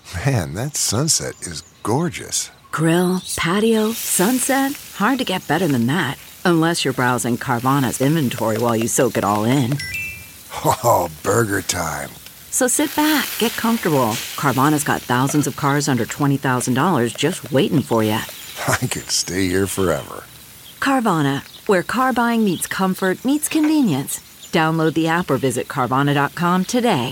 Man, that sunset is gorgeous. Grill, patio, sunset. Hard to get better than that. Unless you're browsing Carvana's inventory while you soak it all in. Oh, burger time. So sit back, get comfortable. Carvana's got thousands of cars under $20,000 just waiting for you. I could stay here forever. Carvana, where car buying meets comfort meets convenience. Download the app or visit Carvana.com today.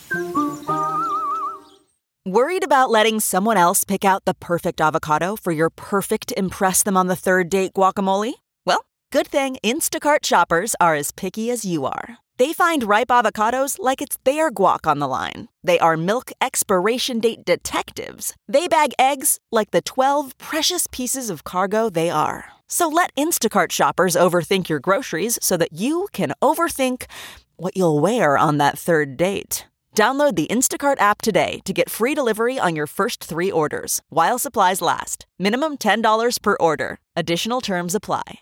Worried about letting someone else pick out the perfect avocado for your perfect impress-them-on-the-third-date guacamole? Well, good thing Instacart shoppers are as picky as you are. They find ripe avocados like it's their guac on the line. They are milk expiration date detectives. They bag eggs like the 12 precious pieces of cargo they are. So let Instacart shoppers overthink your groceries so that you can overthink what you'll wear on that third date. Download the Instacart app today to get free delivery on your first 3 orders, while supplies last. Minimum $10 per order. Additional terms apply.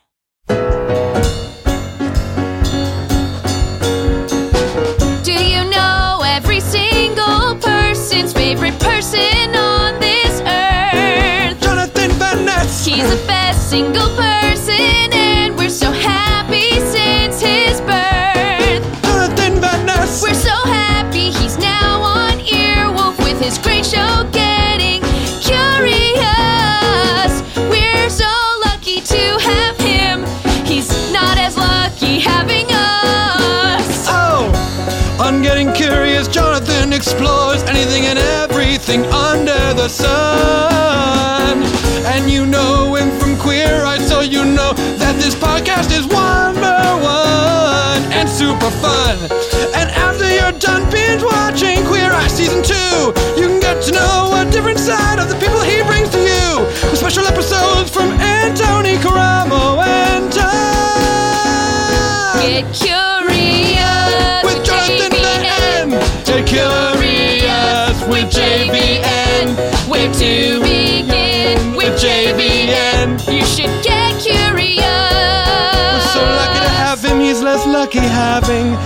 Do you know every single person's favorite person on this earth? Jonathan Van Ness! He's the best single person, and we're so happy since his birth. Jonathan Van Ness! We're so happy he's now on Earwolf with his great show, Getting Curious. We're so lucky to have him. He's not as lucky having us. Oh! On Getting Curious, Jonathan explores anything and everything under the sun. And you know him from Queer Eye, so you know that this podcast is #1 and super fun. And after you're done binge watching Queer Eye Season 2, you can get to know a different side of the people he brings to you, with special episodes from Anthony Caramo and Tom. Get curious With Jonathan Van N. Get curious with JVN. Where to begin with JVN. You should get curious. We're so lucky to have him, he's less lucky having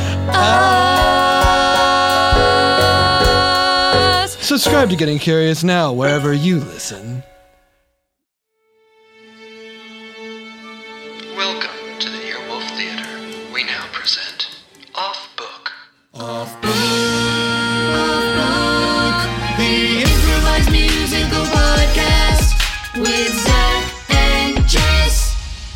us. Subscribe to Getting Curious now, wherever you listen. Welcome to the Earwolf Theater. We now present Off Book. The improvised musical podcast with Zach and Jess.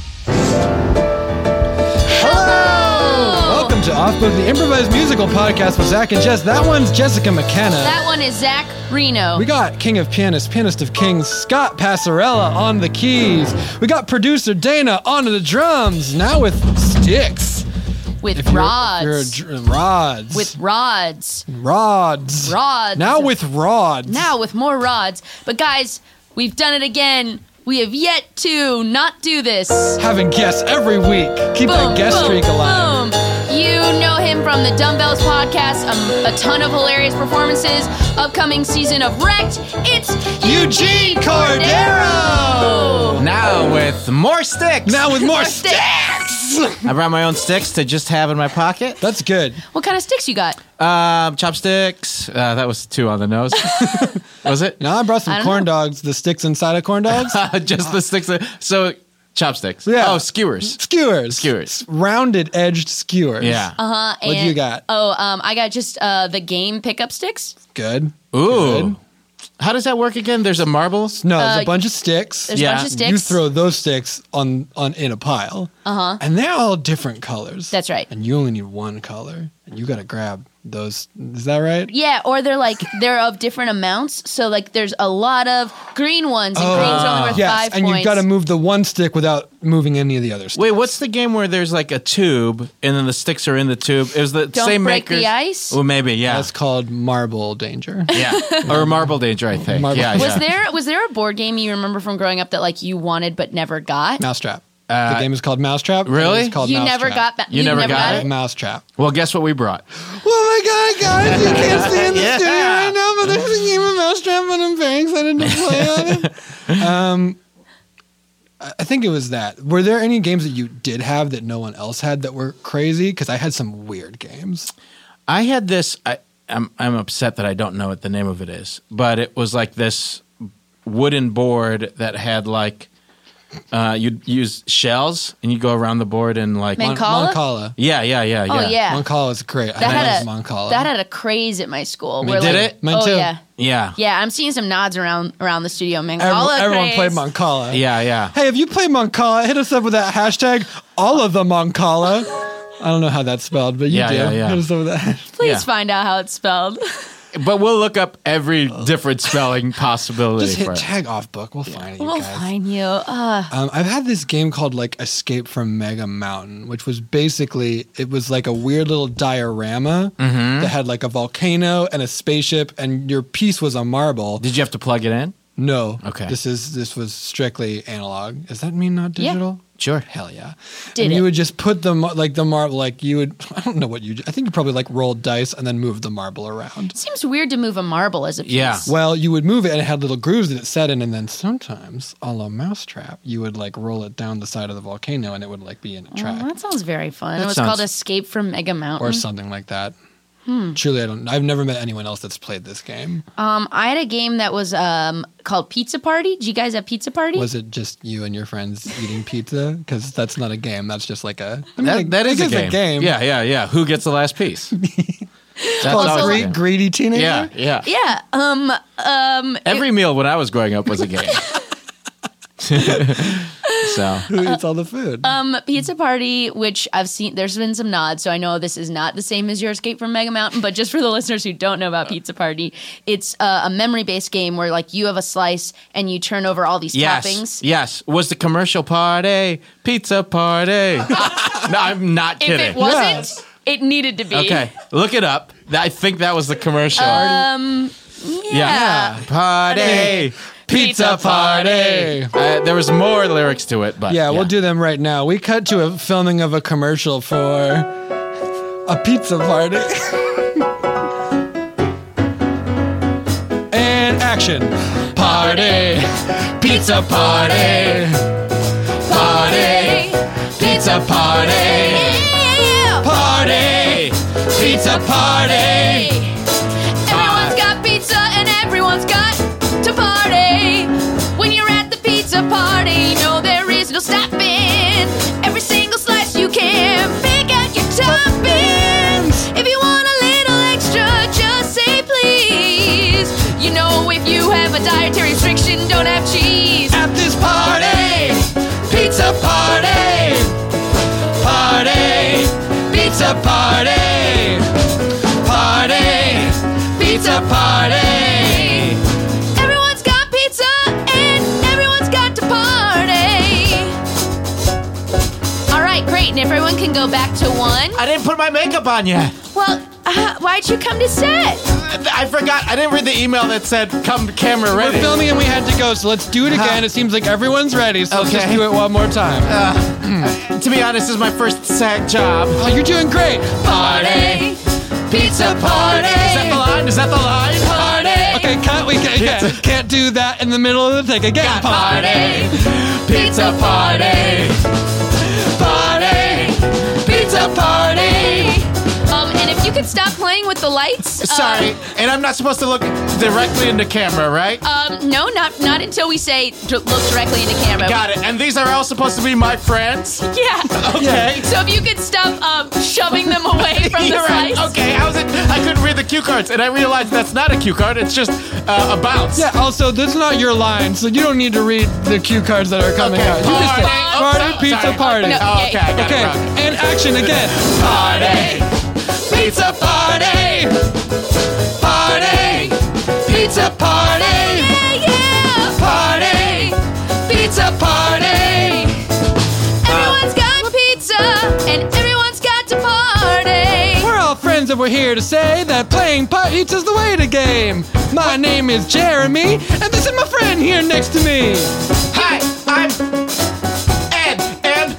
Hello! Welcome to Off Book, the improvised musical podcast with Zach and Jess. That one's Jessica McKenna. That one is Zach Reno. We got King of Pianists, Pianist of Kings, Scott Passarella on the keys. We got producer Dana on the drums, now with sticks. With rods. Rods. With rods. Rods. Rods. Now with rods. Now with more rods. But guys, we've done it again. We have yet to not do this. Having guests every week. Keep that guest streak alive. Boom. You know him from the Dumbbells podcast, a ton of hilarious performances, upcoming season of Wrecked. It's Eugene Cordero! Now with more sticks. Now with more sticks! I brought my own sticks to just have in my pocket. That's good. What kind of sticks you got? Chopsticks. That was 2 on the nose. Was it? No, I brought some don't corn know. dogs, the sticks inside of corn dogs. Just the sticks. So, chopsticks. Yeah. Oh, skewers. Skewers. Rounded edged skewers. Yeah. What do you got? I got just the game pickup sticks. Good. Ooh. Good. How does that work again? There's a marble? No, there's a bunch of sticks. There's a bunch of sticks. You throw those sticks on in a pile. And they're all different colors. That's right. And you only need one color. And you got to grab those. Is that right? Yeah, or they're of different amounts. So like there's a lot of green ones, and green's only worth 5 and points. you've got to move the one stick without moving any of the other sticks. Wait, what's the game where there's like a tube and then the sticks are in the tube? It was the Don't same break makers. the ice? Oh, maybe, yeah. That's called Marble Danger. Yeah. Or Marble Danger, I think. Marble- Yeah, yeah. Was there a board game you remember from growing up that like you wanted but never got? Mousetrap. The game is called Mousetrap. Really? It's called You Mousetrap. never got that. You never got it? Mousetrap. Well, guess what we brought? Oh my god, guys, you can't stay in the Yeah. studio right now, but there's a game of Mousetrap and I'm very excited to play on it. I think it was that. Were there any games that you did have that no one else had that were crazy? Because I had some weird games. I had this. I'm upset that I don't know what the name of it is, but it was like this wooden board that had like you'd use shells and you go around the board and like Mancala. Yeah. Oh yeah. Mancala is great. That I love Mancala. had a craze at my school. Did it? Mine Oh too. yeah. Yeah. Yeah, I'm seeing some nods around the studio. Mancala Everyone craze. played Mancala. Yeah. Hey, if you play Mancala, hit us up with that hashtag, all of the Mancala. I don't know how that's spelled, but you do. Yeah. Hit us up with that. Please Yeah. find out how it's spelled. But we'll look up every different spelling possibility Just hit for it. tag off book. We'll find it, you We'll guys. find you. I've had this game called like Escape from Mega Mountain, which was basically, it was like a weird little diorama that had like a volcano and a spaceship, and your piece was a marble. Did you have to plug it in? No. Okay. This was strictly analog. Does that mean not digital? Sure. Hell yeah. Did and it. you would just put the marble, like you would, I don't know what you, I think you probably like rolled dice and then moved the marble around. Seems weird to move a marble as a piece. Yeah. Well, you would move it and it had little grooves that it set in, and then sometimes, a la Mousetrap, you would like roll it down the side of the volcano and it would like be in a track. That sounds very fun. That It was sounds- called Escape from Mega Mountain. Or something like that. Truly, I've never met anyone else that's played this game. I had a game that was called Pizza Party. Did you guys have Pizza Party? Was it just you and your friends eating pizza? Because that's not a game. That's just like a. That is I a guess game. Yeah. Who gets the last piece? That's Well, always a greedy, game. greedy teenager. Yeah. Yeah. Every meal when I was growing up was a game. So Who eats all the food? Pizza Party, which I've seen, there's been some nods, so I know this is not the same as your Escape from Mega Mountain, but just for the listeners who don't know about Pizza Party, it's a memory-based game where like you have a slice and you turn over all these toppings. Yes. Was the commercial party, pizza party? No, I'm not If kidding. it wasn't, it needed to be. Okay, look it up. I think that was the commercial. Yeah. Party, pizza party. There was more lyrics to it, but yeah, we'll do them right now. We cut to a filming of a commercial for a pizza party. And action. Party, pizza party. Party, pizza party. Yeah. Party, pizza party. Everyone's got pizza and everyone's got to party. When you're at the pizza party, no, there is no stopping. Every single slice you can pick out your toppings. If you want a little extra, just say please. You know, if you have a dietary restriction, don't have cheese. At this party, pizza party. Party, pizza party. Party, pizza party. Everyone's got pizza and everyone's got to party. All right, great. And if everyone can go back to one. I didn't put my makeup on yet. Well, why'd you come to set? I forgot. I didn't read the email that said "Come camera ready." We're filming and we had to go, so let's do it again. It seems like everyone's ready, so let's just Okay. do it one more time. To be honest, this is my first SAG job. Oh, you're doing great. Party. Pizza party. Is that the line? Is that the line? Party. Okay, cut. We can't do that in the middle of the thing again. Party. Pizza party. Party. Pizza party. And if you could stop playing with the lights. Sorry, and I'm not supposed to look directly into camera, right? No, not until we say look directly into camera. Got it. And these are all supposed to be my friends? Yeah. Okay. So if you could stop shoving them away from the rice. Okay, I couldn't read the cue cards, and I realized that's not a cue card. It's just a bounce. Yeah, also, this is not your line, so you don't need to read the cue cards that are coming Okay, out. You just say, party. party, Oh, pizza sorry. party. No. Oh, okay, I got Okay, it wrong. and action again. Party. Pizza party. Party. Pizza party. Yeah. Party. Pizza party. Everyone's got pizza and everyone's got to party. We're all friends and we're here to say that playing pizza's the way to game. My name is Jeremy, and this is my friend here next to me. Hi, I'm Ed, and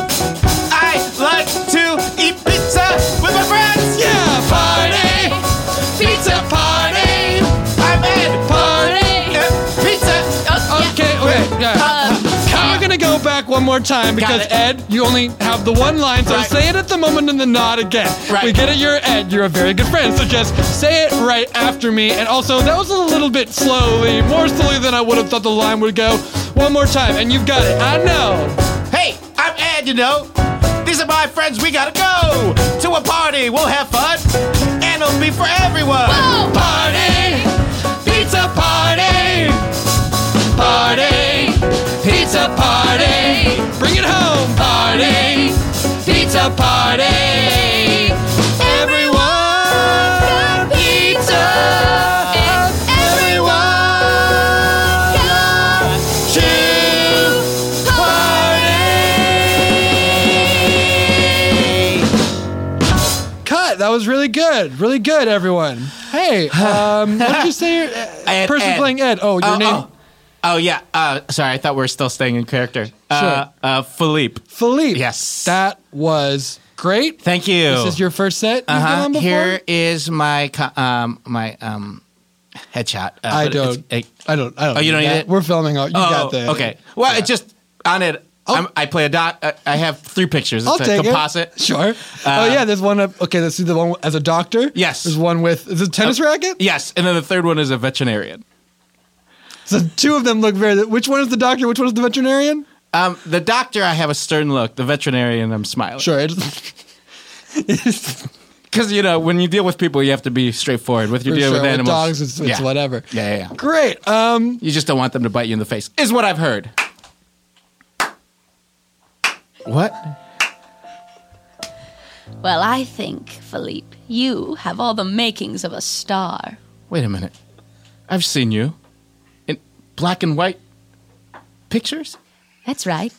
I like to eat pizza with my friends. Yeah, party. Pizza party. I'm Ed. Party. Pizza. Oh, yeah. Okay, yeah. We're gonna go back one more time because it. Ed, you only have the one line, so Right. say it at the moment and then nod again. Right. We get it, you're Ed, you're a very good friend, so just say it right after me. And also, that was a little bit slowly, more slowly than I would have thought the line would go. One more time, and you've got it. I know. Hey, I'm Ed, you know. These are my friends, we gotta go to a party, we'll have fun, and it'll be for everyone. Whoa! Party, pizza party, party, pizza party, Bring it home. party, pizza party. Everyone, pizza, everyone, to party. Cut. That was really good. Really good, everyone. Hey, what did you say? Ed, Person Ed. playing Ed. Oh, your name? Oh, yeah. Sorry, I thought we were still staying in character. Philippe. Philippe. Yes. That was great. Thank you. This is your first set you've been on before? Here is my headshot. I but don't. it's- I don't. Oh, you don't need it? We're filming. You got that. okay. Well, it's just on it. I play a dot. I have 3 pictures. It's I'll a take composite. it. Sure. Oh yeah, there's one. Okay, let's see the one as a doctor. Yes. There's one with. Is it a tennis racket? Yes, and then the third one is a veterinarian. So 2 of them look very. Which one is the doctor? Which one is the veterinarian? The doctor, I have a stern look. The veterinarian, I'm smiling. Sure. Because, when you deal with people, you have to be straightforward. With your For deal sure. with With animals. dogs, it's Yeah. whatever. Yeah. Great. You just don't want them to bite you in the face, is what I've heard. What? Well, I think, Philippe, you have all the makings of a star. Wait a minute. I've seen you in black and white pictures? That's right.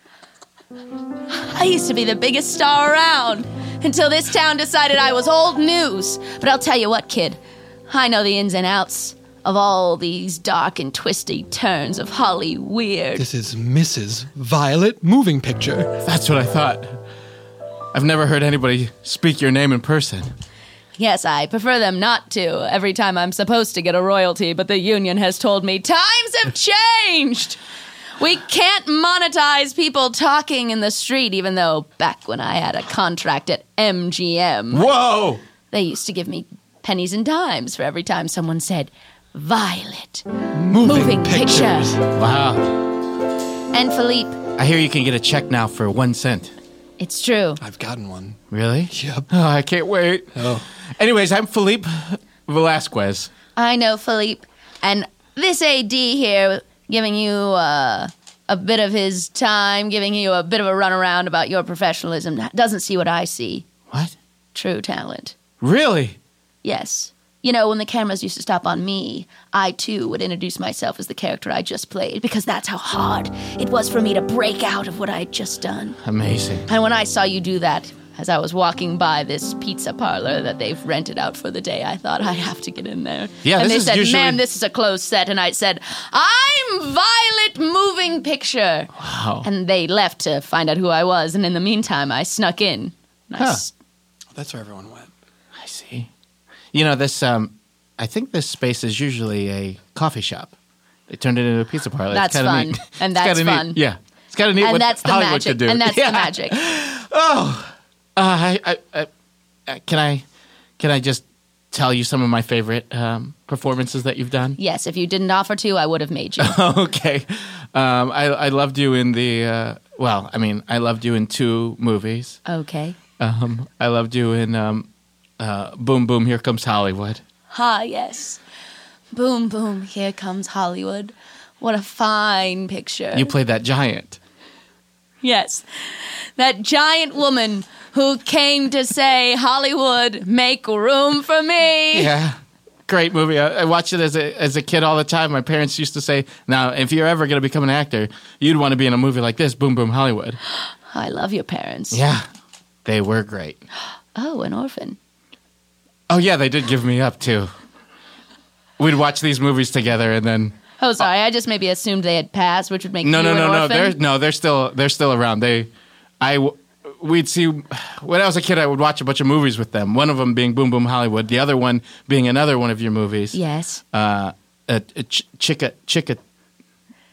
I used to be the biggest star around until this town decided I was old news. But I'll tell you what, kid. I know the ins and outs of all these dark and twisty turns of Hollyweird. This is Mrs. Violet Moving Picture. That's what I thought. I've never heard anybody speak your name in person. Yes, I prefer them not to every time I'm supposed to get a royalty, but the union has told me times have changed. We can't monetize people talking in the street, even though back when I had a contract at MGM, Whoa! they used to give me pennies and dimes for every time someone said, Violet, Moving Pictures. Wow. And Philippe, I hear you can get a check now for 1 cent. it's true. I've gotten one. Really? Yep. Oh, I can't wait. Oh. Anyways, I'm Philippe Velasquez. I know, Philippe. And this AD here giving you a bit of his time, giving you a bit of a runaround about your professionalism, doesn't see what I see. What? True talent. Really? Yes. You know, when the cameras used to stop on me, I too would introduce myself as the character I just played, because that's how hard it was for me to break out of what I had just done. Amazing. And when I saw you do that, as I was walking by this pizza parlor that they've rented out for the day, I thought, I have to get in there. Yeah, and this they is said, usually- ma'am, this is a closed set. And I said, I'm Violet Moving Picture. Wow. And they left to find out who I was. And in the meantime, I snuck in. And I Huh. That's where everyone went. I see. This, I think this space is usually a coffee shop. They turned it into a pizza parlor. That's it's kinda fun. Neat. And It's that's kinda neat. fun. Yeah. It's kind of neat and what that's the Hollywood magic. could do. And that's Yeah. the magic. Can I just tell you some of my favorite performances that you've done? Yes, if you didn't offer to, I would have made you. Okay. I loved you in the, I loved you in 2 movies. Okay. I loved you in Boom Boom, Here Comes Hollywood. Ah, yes. Boom, boom, here comes Hollywood. What a fine picture. You played that giant. Yes. That giant woman who came to say, Hollywood, make room for me. Yeah. Great movie. I watched it as a kid all the time. My parents used to say, now, if you're ever going to become an actor, you'd want to be in a movie like this, Boom Boom Hollywood. I love your parents. Yeah. They were great. Oh, an orphan. Oh, yeah, they did give me up, too. We'd watch these movies together and then... Oh, sorry. I just maybe assumed they had passed, which would make No. you an orphan. They're still around. We'd see, when I was a kid, I would watch a bunch of movies with them. One of them being Boom Boom Hollywood. The other one being another one of your movies. Yes. Chica.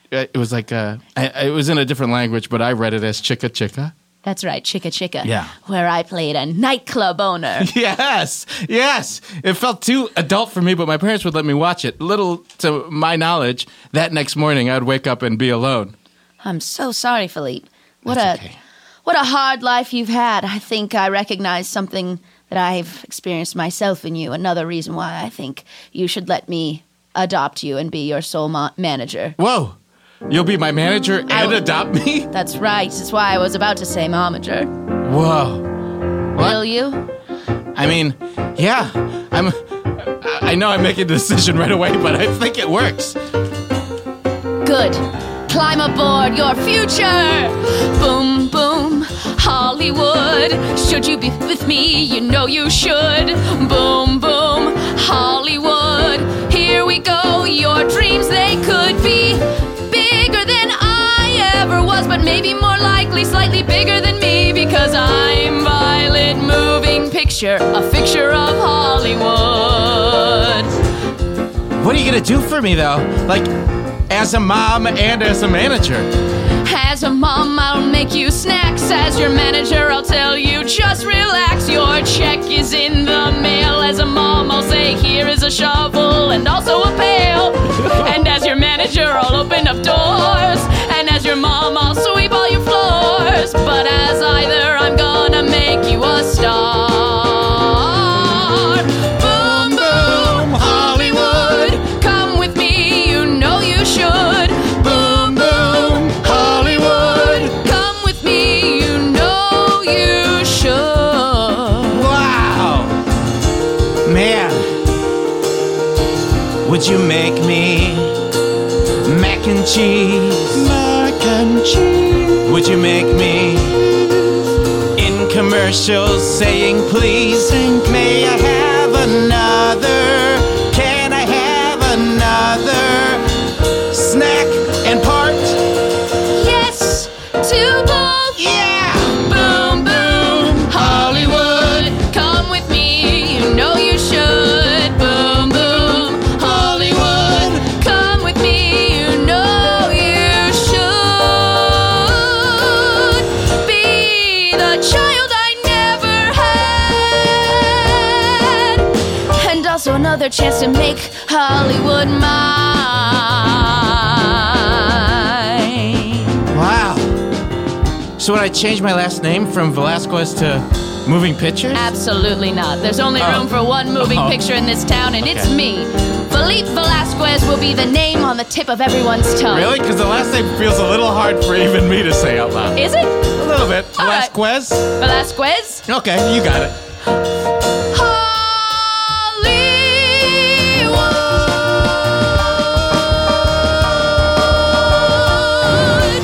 it was like it was in a different language, but I read it as Chicka Chicka. That's right, Chicka Chicka. Yeah. Where I played a nightclub owner. Yes. It felt too adult for me, but my parents would let me watch it. Little to my knowledge, that next morning I'd wake up and be alone. I'm so sorry, Philippe. What Okay. a hard life you've had. I think I recognize something that I've experienced myself in you. Another reason why I think you should let me adopt you and be your sole manager. Whoa. You'll be my manager and adopt me? That's right. That's why I was about to say momager. Whoa. Will you? I mean, yeah. I know I'm making a decision right away, but I think it works. Good. Climb aboard your future. Boom, boom, Hollywood. Should you be with me? You know you should. Boom, boom, Hollywood. Here we go. Your dreams, they could be bigger than I ever was, but maybe more likely slightly bigger than me, because I'm Violet Moving Picture, a fixture of Hollywood. What are you going to do for me, though? Like, as a mom and as a manager? As a mom, I'll make you snacks. As your manager, I'll tell you, just relax. Your check is in the mail. As a mom, I'll say, here is a shovel and also a pail. And as your manager, I'll open up doors. And as your mom, I'll sweep all your floors. But as either, I'm gonna make you a star. Boom, boom, Hollywood. Come with me, you know you should. Boom, boom, Hollywood. Come with me, you know you should. Wow. Man. Would you make me mac and cheese? Mac and cheese. Would you make me in commercials saying please? May I have another? Can I have another snack and part? Yes, to both. Yeah. Boom, boom, Hollywood. Come with me, you know you should. Boom, boom, Hollywood. Come with me, you know you should. Be the child I never had. And also another chance to make Hollywood mine. Wow. So would I change my last name from Velasquez to Moving Pictures? Absolutely not. There's only room for one moving picture in this town, and it's me. Philippe Velasquez will be the name on the tip of everyone's tongue. Really? Because the last name feels a little hard for even me to say out loud. Is it? A little bit. All right. Velasquez? Velasquez? Okay, you got it. Hollywood.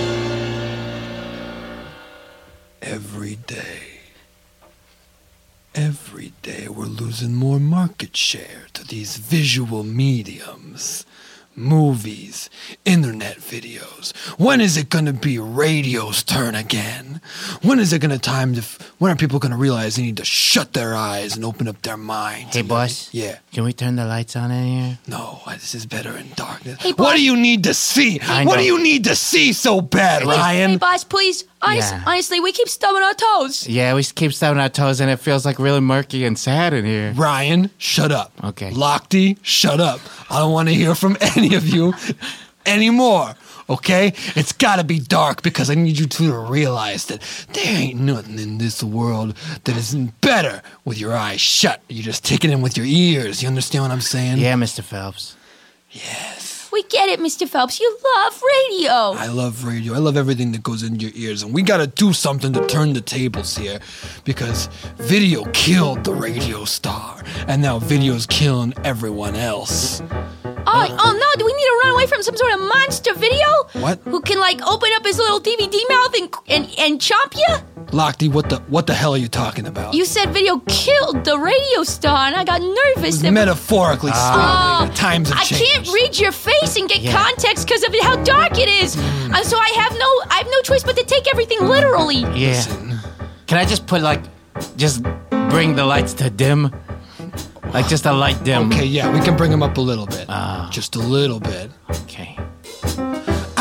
Every day we're losing more market share to these visual mediums. Movies, internet videos. When is it gonna be radio's turn again? When is it gonna when are people gonna realize they need to shut their eyes and open up their minds? Hey, boss. Yeah. Can we turn the lights on in here? No, this is better in darkness. Hey, what boss. do you need to see? I What know. do you need to see so bad, Ryan? Hey, boss, please. Yeah. Honestly, we keep stubbing our toes. Yeah, we keep stepping our toes, and it feels like really murky and sad in here. Ryan, shut up. Okay. Lochte, shut up. I don't want to hear from any of you anymore. Okay? It's gotta be dark because I need you two to realize that there ain't nothing in this world that isn't better with your eyes shut. You just take it in with your ears. You understand what I'm saying? Yeah, Mr. Phelps. Yes. We get it, Mr. Phelps. You love radio. I love radio. I love everything that goes into your ears. And we gotta do something to turn the tables here. Because video killed the radio star. And now video's killing everyone else. Oh no, do we need to run away from some sort of monster video? What? Who can, like, open up his little DVD mouth and chomp you? Lochte, what the hell are you talking about? You said video killed the radio star, and I got nervous. Metaphorically speaking, Oh, the times have I changed. can't read your face and get Yeah. context because of how dark it is. So I have no choice but to take everything literally. Yeah. Listen. Can I just just bring the lights to dim? Like just a light dim. Okay, yeah, we can bring him up a little bit. Just a little bit. Okay.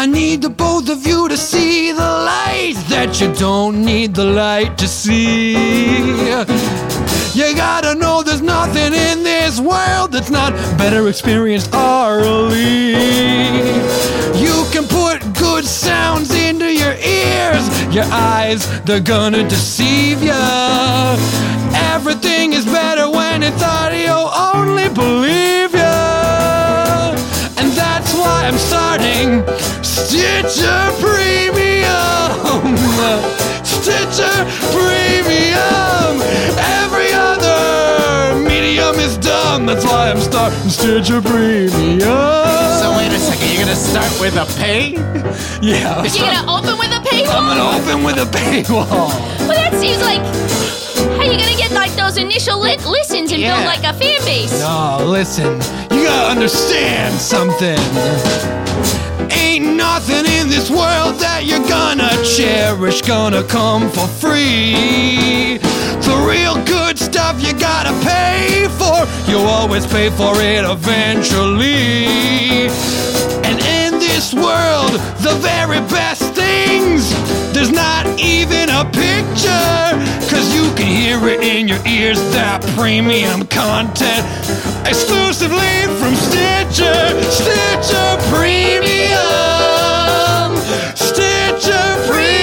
I need the both of you to see the light that you don't need the light to see. You gotta know there's nothing in this world that's not better experienced orally. You can put good sounds into your ears. Your eyes, they're gonna deceive ya. Everything is better when it's audio only, believe ya. And that's why I'm starting Stitcher Premium. Stitcher Premium. Every other medium is dumb. That's why I'm starting Stitcher Premium. So wait a second, you're gonna start with a pay? Yeah. You're gonna open with a paywall? I'm gonna open with a paywall. Well, that seems like... How you gonna get like those initial listens and build like a fan base? No, listen. You gotta understand something. Ain't nothing in this world that you're gonna cherish gonna come for free. The real good stuff you gotta pay for. You'll always pay for it eventually. And in this world, the very best things, there's not even a picture, 'cause you can hear it in your ears, that premium content, exclusively from Stitcher. Stitcher Premium. Stitcher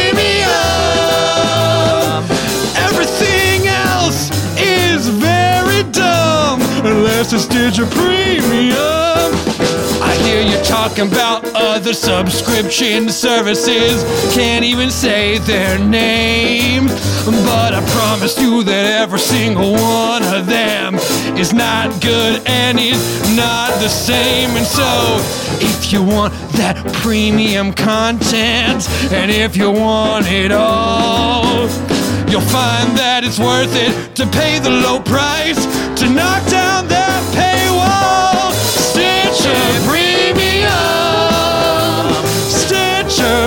Premium. Everything else is very dumb unless it's Stitcher Premium. I hear you talking about other subscription services, can't even say their names, but I promise you that every single one of them is not good and is not the same. And so, if you want that premium content, and if you want it all, you'll find that it's worth it to pay the low price to knock down that paywall. Stitcher Premium. Stitcher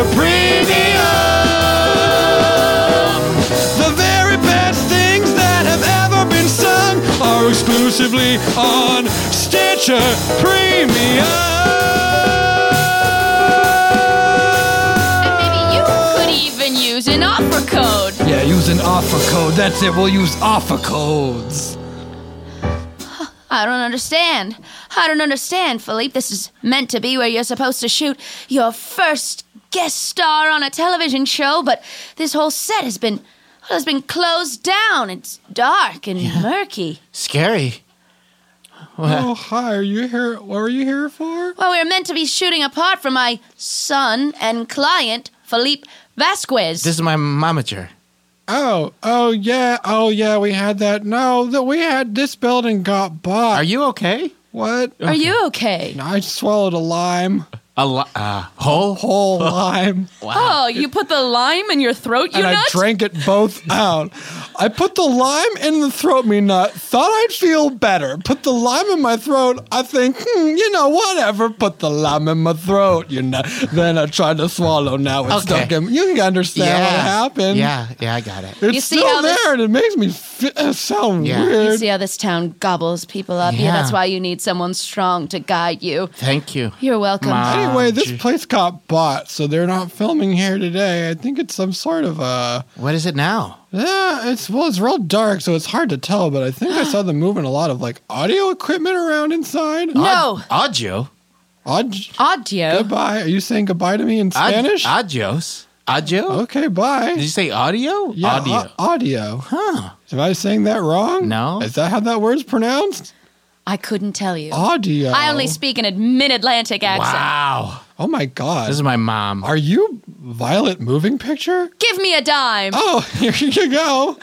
Premium. The very best things that have ever been sung are exclusively on Stitcher Premium. And maybe you could even use an offer code. Yeah, use an offer code. That's it. We'll use offer codes. I don't understand. I don't understand, Philippe. This is meant to be where you're supposed to shoot your first guest star on a television show, but this whole set has been closed down. It's dark and murky. Scary. Oh, hi. Are you here? What were you here for? Well, we were meant to be shooting apart from my son and client, Philippe Vasquez. This is my momager. Oh, yeah, we had that. No, we had this building got bought. Are you okay? What? Are you okay? I swallowed a lime. Whole lime. Wow. Oh, you put the lime in your throat, you and nut? I drank it both out. I put the lime in the throat, me nut. Thought I'd feel better. Put the lime in my throat. I think, whatever. Put the lime in my throat, Then I tried to swallow. Now it's stuck in. You can understand what happened. Yeah, I got it. It's still there, and it makes me sound weird. You see how this town gobbles people up here? That's why you need someone strong to guide you. Thank you. You're welcome. Anyway, this place got bought, so they're not filming here today. I think it's some sort of What is it now? Yeah, it's real dark, so it's hard to tell. But I think I saw them moving a lot of audio equipment around inside. No, audio. Audio. Goodbye. Are you saying goodbye to me in Spanish? Adios. Audio. Okay, bye. Did you say audio? Yeah, audio. Audio. Huh? Am I saying that wrong? No. Is that how that word's pronounced? I couldn't tell you. Audio. I only speak in a mid-Atlantic accent. Wow. Oh my God. This is my mom. Are you Violet Moving Picture? Give me a dime. Oh, here you go.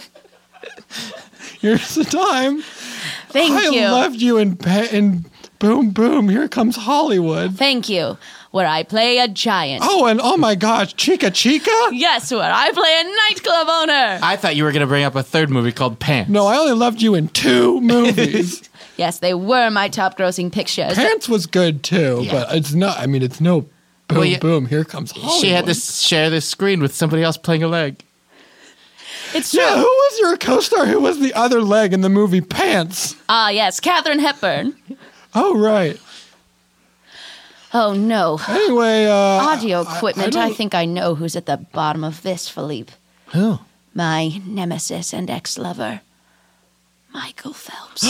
Here's the dime. Thank you. I left you in Boom Boom. Here comes Hollywood. Thank you. Where I play a giant. Oh, and oh my gosh, Chica Chica? Yes, where I play a nightclub owner. I thought you were going to bring up a third movie called Pants. No, I only left you in 2 movies. Yes, they were my top-grossing pictures. Pants was good too, but it's not. I mean, it's no Boom Boom. Here comes Hollywood. She had to share this screen with somebody else playing a leg. It's true. Yeah, who was your co-star? Who was the other leg in the movie Pants? Yes, Katharine Hepburn. Oh, right. Oh, no. Anyway, Audio equipment. I don't- think I know who's at the bottom of this, Philippe. Who? My nemesis and ex-lover, Michael Phelps.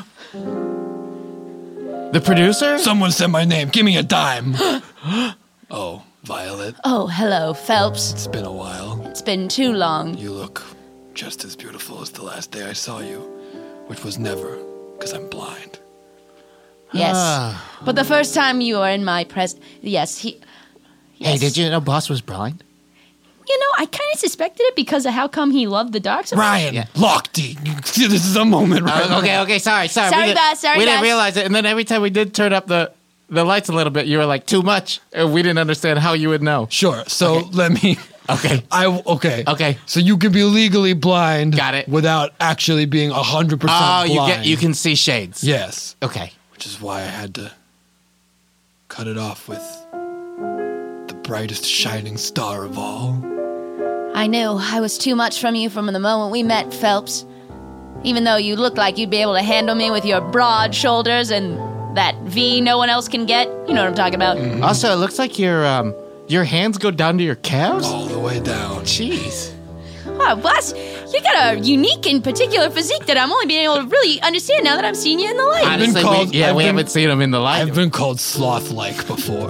The producer? Someone said my name. Give me a dime. Oh, Violet. Oh, hello, Phelps. It's been a while. It's been too long. You look just as beautiful as the last day I saw you, which was never, because I'm blind. Yes. But the first time you were in my yes, Hey, yes. did you know Boss was blind? You know, I kind of suspected it because of how come he loved the dark so much. Ryan, Yeah. Lochte. This is a moment, right? Okay, sorry. Sorry, we boss, sorry, We didn't boss. realize it, and then every time we did turn up the lights a little bit, you were like, too much, and we didn't understand how you would know. Sure. So Okay. let me. Okay. Okay. So you can be legally blind. Got it. Without actually being 100% blind. you can see shades. Yes. Okay. Which is why I had to cut it off with the brightest shining star of all. I knew I was too much from you from the moment we met, Phelps. Even though you looked like you'd be able to handle me with your broad shoulders and that V no one else can get. You know what I'm talking about. Also, it looks like your hands go down to your calves. All the way down. Jeez. Oh, boss, you got a unique and particular physique that I'm only being able to really understand now that I'm seeing you in the light. been Honestly, called- we I've been- haven't seen him in the light. I've been called sloth-like before.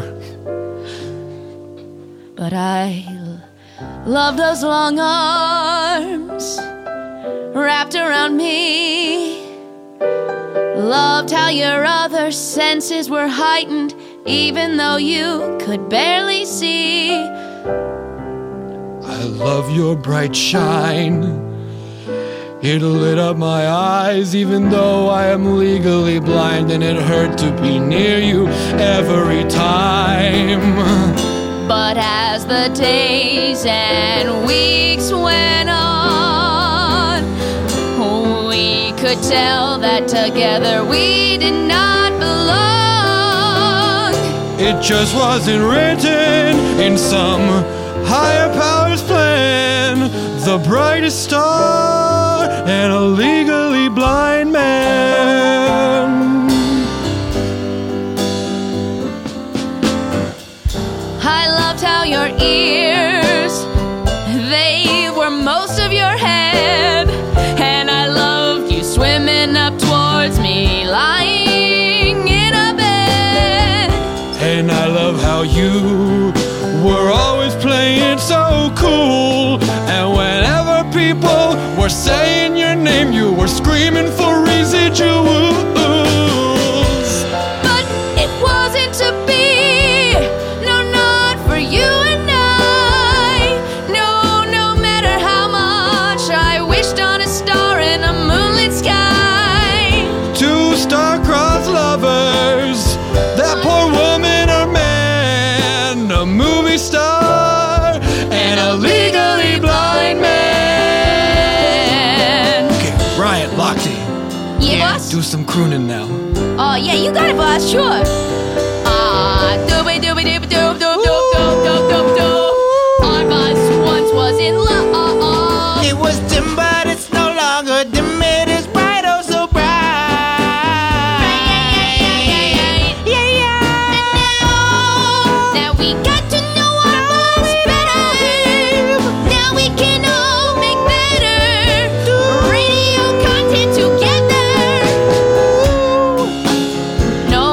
But I love those long arms wrapped around me. Loved how your other senses were heightened, even though you could barely see. I love your bright shine. It lit up my eyes, even though I am legally blind, and it hurt to be near you every time. But as the days and weeks went on, we could tell that together we did not belong. It just wasn't written in some higher power's plan. The brightest star and a legally blind man. I loved how your ears, they were most of your head. And I loved you swimming up towards me, lying in a bed. And I love how you were always playing so cool. And whenever people were saying your name, you were screaming for residuals. But it wasn't to be, no, not for you and I. No matter how much I wished on a star in a moonlit sky. Two star-crossed lovers, that poor woman or man, a movie star and a legally blind man. Okay, Ryan, Lochte, Yeah, boss? do some crooning now. Oh, yeah, you got it, boss, sure. Ah, dooby dooby dooby doob doob doob doob doob doob doob. Our boss once was in love. It was dim, but it's no longer dim. It is bright, oh so bright. Now we got to know our boss better. Now we can all make better radio content together. No.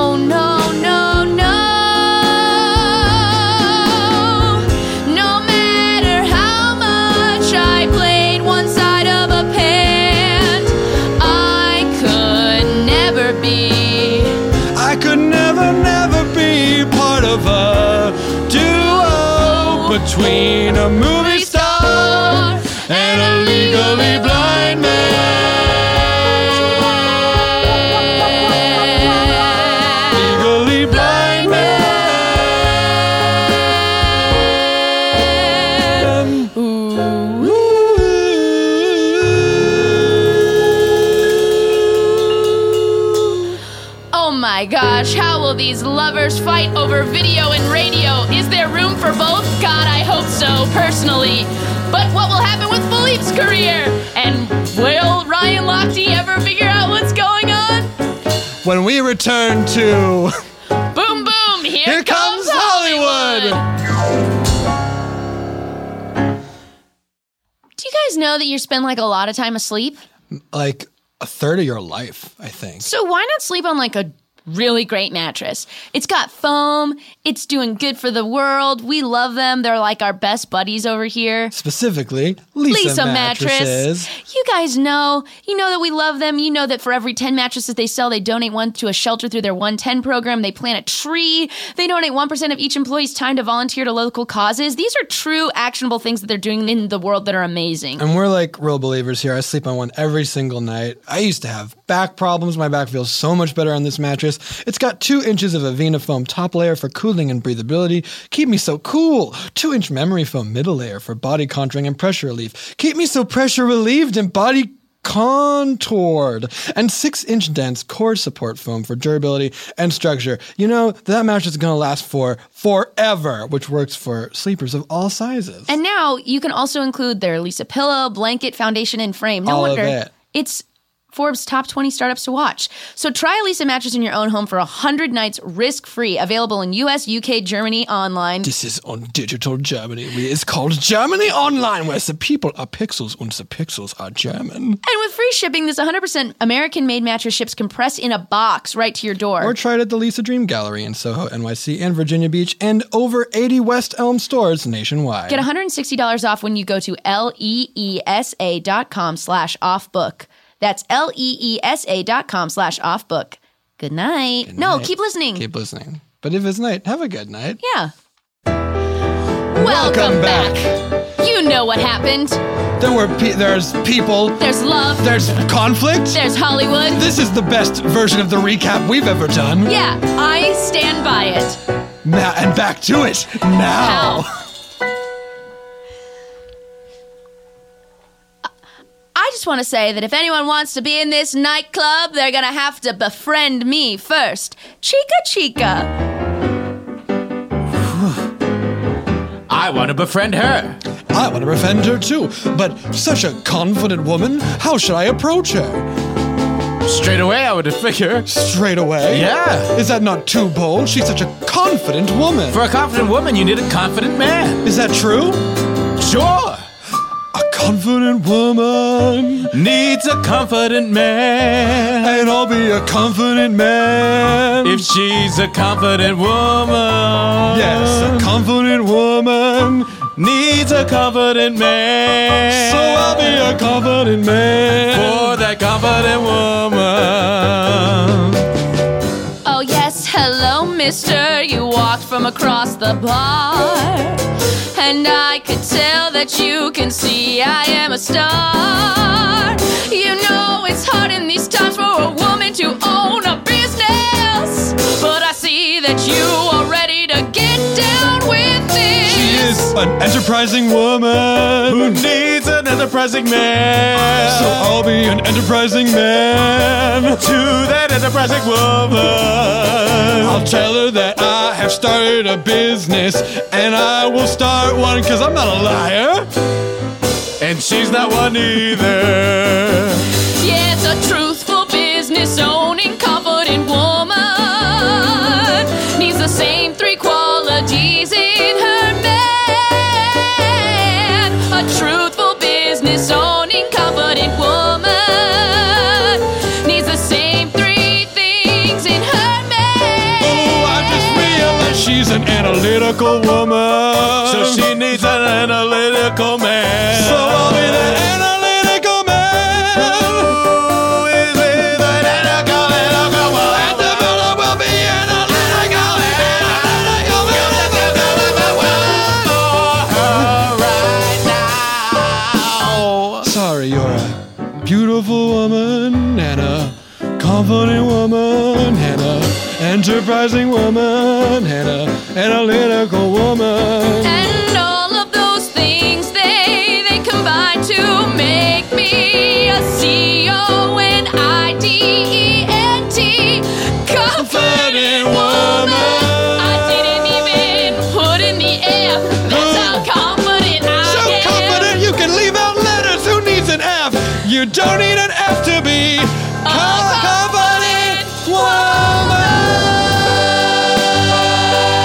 No matter how much I played one side of a pant, I could never be part of a duo between a movie star and a legally blind man. Legally blind man. Oh my gosh, how will these lovers fight over video and radio? Is there room for both? God, I hope so, personally. But what will happen with Philippe's career? And will Ryan Lochte ever figure out what's going on? When we return to Boom, boom, Here comes Hollywood! Do you guys know that you spend like a lot of time asleep? Like a third of your life, I think. So why not sleep on like a really great mattress? It's got foam. It's doing good for the world. We love them. They're like our best buddies over here. Specifically, Lisa mattresses. You guys know. You know that we love them. You know that for every 10 mattresses they sell, they donate one to a shelter through their 110 program. They plant a tree. They donate 1% of each employee's time to volunteer to local causes. These are true, actionable things that they're doing in the world that are amazing. And we're like real believers here. I sleep on one every single night. I used to have back problems. My back feels so much better on this mattress. It's got 2 inches of Avena foam top layer for cooling and breathability. Keep me so cool. 2-inch memory foam middle layer for body contouring and pressure relief. Keep me so pressure relieved and body contoured. And 6-inch dense core support foam for durability and structure. You know, that mattress is going to last for forever, which works for sleepers of all sizes. And now you can also include their Lisa pillow, blanket, foundation, and frame. No all wonder of it. It's Forbes' top 20 startups to watch. So try a Lisa mattress in your own home for 100 nights risk-free. Available in US, UK, Germany, online. This is on digital Germany. It's called Germany Online, where the people are pixels and the pixels are German. And with free shipping, this 100% American-made mattress ships compressed in a box right to your door. Or try it at the Lisa Dream Gallery in Soho, NYC, and Virginia Beach, and over 80 West Elm stores nationwide. Get $160 off when you go to leesa.com/offbook. That's leesa.com/offbook. Good night. No, keep listening. Keep listening. But if it's night, have a good night. Yeah. Welcome back. You know what happened. There's people. There's love. There's conflict. There's Hollywood. This is the best version of the recap we've ever done. Yeah, I stand by it. Now, and back to it. Now. How? I just want to say that if anyone wants to be in this nightclub, they're going to have to befriend me first. Chica Chica. I want to befriend her. I want to befriend her too, but such a confident woman, how should I approach her? Straight away, I would figure. Straight away? Yeah. Is that not too bold? She's such a confident woman. For a confident woman, you need a confident man. Is that true? Sure. A confident woman needs a confident man. And I'll be a confident man. If she's a confident woman. Yes, a confident woman needs a confident man. So I'll be a confident man. For that confident woman. Oh yes, hello mister. You walked from across the bar. And I could tell that you can see I am a star. You know it's hard in these times for a woman to own a business. But I see that you are ready to get down with this. She is an enterprising woman who needs an enterprising man. So I'll be an enterprising man to that enterprising woman. I'll tell her that I have started a business, and I will start one because I'm not a liar. And she's not one either. Yeah, it's a truthful business owning confident woman. Needs the same 3 qualities in her man. A truthful business owning confident woman. Needs the same 3 things in her man. Oh, I just realized she's an analytical woman. So she needs an analytical man. So I'll be that analytical man. Who is with an analytical woman? And the fella will be analytical man. Sorry, you're a beautiful woman and a confident woman and a enterprising woman and a analytical woman. And all of those things, they combine to make me a C-O-N-I-D-E-N-T. Confident woman. I didn't even put in the F. That's how confident I So am. confident you can leave out letters. Who needs an F? You don't need an F to be a confident woman.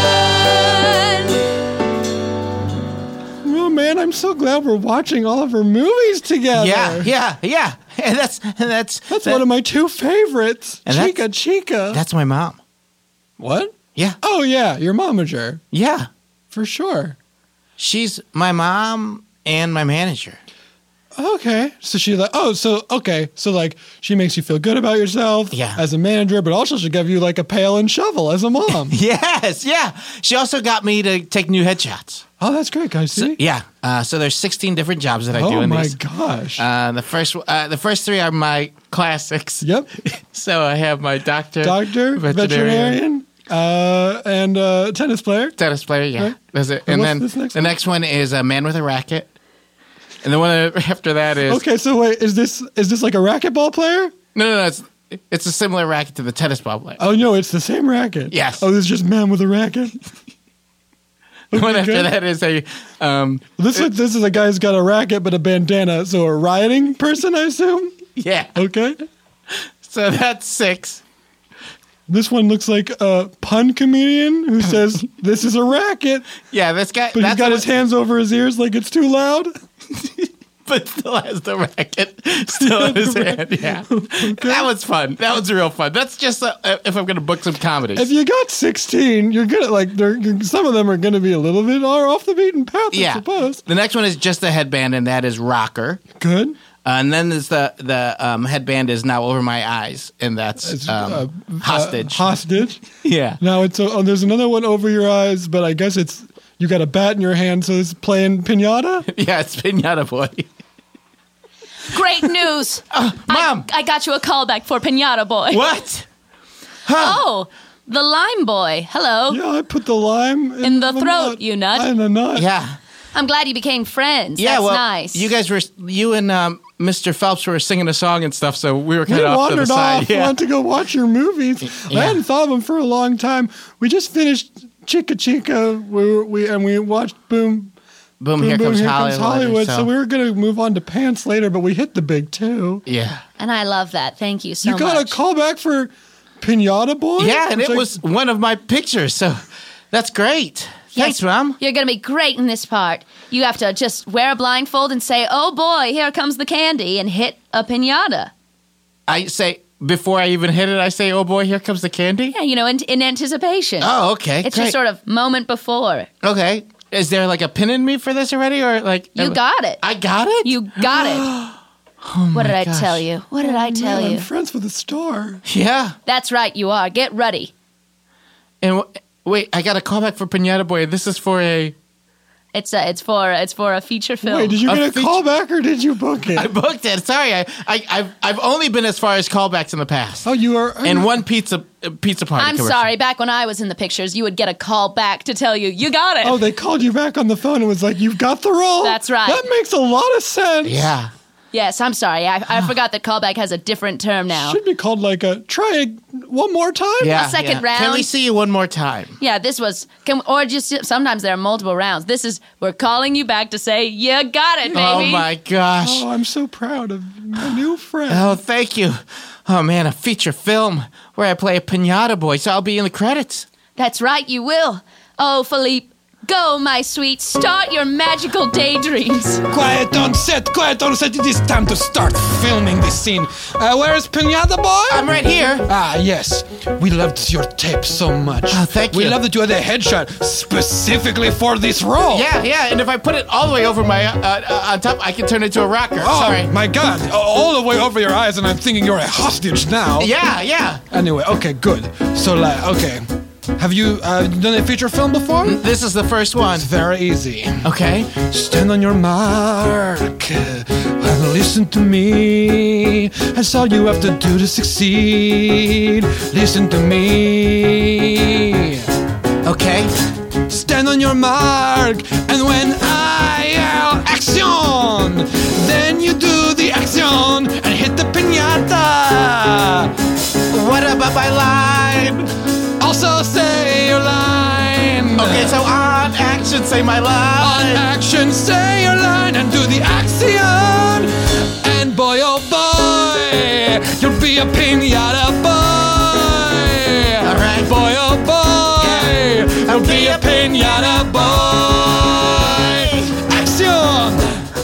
now we're watching all of her movies together. Yeah. And that's one of my two favorites. And Chica. That's my mom. What? Yeah. Oh, yeah. Your momager. Yeah. For sure. She's my mom and my manager. Okay. So she So like she makes you feel good about yourself as a manager, but also she'll give you like a pail and shovel as a mom. Yes, yeah. She also got me to take new headshots. Oh, that's great, guys. See? So there's 16 different jobs that I do in these. Oh my gosh. The first three are my classics. Yep. So I have my doctor, veterinarian, and tennis player. Tennis player, yeah. Right. That's it. And And what's then this next the one? next one is a man with a racket. And the one after that is Okay, so wait, is this like a racquetball player? No, it's a similar racket to the tennis ball player. Oh no, it's the same racket. Yes. Oh, this is just man with a racket. The one Okay, after good. that is a This is a guy who's got a racket but a bandana, so a rioting person, I assume. yeah. Okay. So that's 6. This one looks like a pun comedian who says, "This is a racket," Yeah, this guy. but he's got his hands over his ears like it's too loud. but still has the racket still in his hand. Yeah, that was fun. That was real fun. That's just if I'm going to book some comedies. If you got 16, you're gonna some of them are gonna be a little bit off the beaten path. I suppose. The next one is just a headband, and that is rocker. Good. And then there's the headband is now over my eyes, and that's hostage. Hostage. Yeah. Now there's another one over your eyes, but I guess you got a bat in your hand, so it's playing pinata. Yeah, it's Pinata Boy. Great news. Mom! I got you a callback for Pinata Boy. What? Oh, the Lime Boy. Hello. Yeah, I put the lime In the throat, nut. you nut. In the nut. Yeah. I'm glad you became friends. Yeah, That's well, nice. you and Mr. Phelps were singing a song and stuff, so we were We kind of off to the wandered side. off, Yeah. went to go watch your movies. Yeah. I hadn't thought of them for a long time. We just finished Chica. We watched Boom, Here Comes Hollywood. So we were going to move on to Pants later, but we hit the big two. Yeah. and I love that. Thank you so You got much. a callback for Pinata Boy? Yeah, and Which it was one of my pictures, so that's great. Thanks, Mom. You're going to be great in this part. You have to just wear a blindfold and say, "Oh boy, here comes the candy," and hit a pinata. I say, before I even hit it, I say, "Oh boy, here comes the candy." Yeah, in anticipation. Oh, okay. It's great. your sort of moment before. Okay. Is there like a pin in me for this already, or like You got it. I got it. You got it. What did I gosh. tell you? What did I tell Man, you? I'm friends with a star. Yeah. That's right, you are. Get ready. And wait, I got a callback for Pinata Boy. This is for a. It's for a feature film. Wait, did you A get a feature- callback or did you book it? I booked it. Sorry, I've only been as far as callbacks in the past. Oh, you are. And one pizza party. I'm commercial. sorry. Back when I was in the pictures, you would get a call back to tell you you got it. Oh, they called you back on the phone and was like, "You've got the role." That's right. That makes a lot of sense. Yeah. Yes, I'm sorry. I forgot that callback has a different term now. Should be called like a one more time. Yeah. A second yeah. Can we round? see you one more time? Yeah, this was, or just sometimes there are multiple rounds. This is, we're calling you back to say, you got it, baby. Oh my gosh. Oh, I'm so proud of my new friend. Oh, thank you. Oh man, a feature film where I play a Pinata Boy, so I'll be in the credits. That's right, you will. Oh, Philippe, go, my sweet. Start your magical daydreams. Quiet on set, it is time to start filming this scene. Where is Pinata Boy? I'm right here. Ah, yes. We loved your tape so much. Oh, thank We you. love that you had a headshot specifically for this role. Yeah, and if I put it all the way over my on top, I can turn it into a rocker. Oh, Sorry. my God. All the way over your eyes, and I'm thinking you're a hostage now. Yeah. Anyway, okay, good. So, okay. Have you done a feature film before? This is the first one. It's very easy. Okay. Stand on your mark and listen to me. That's all you have to do to succeed. Listen to me. Okay. Stand on your mark, and when I yell action, then you do the action and hit the piñata. What about my line? Also say your line. Okay, so on action, say my On line. action, say your line and do the action. And boy, oh boy, you'll be a piñata boy. All right. Boy, oh boy, Yeah. you'll be a piñata boy. Action.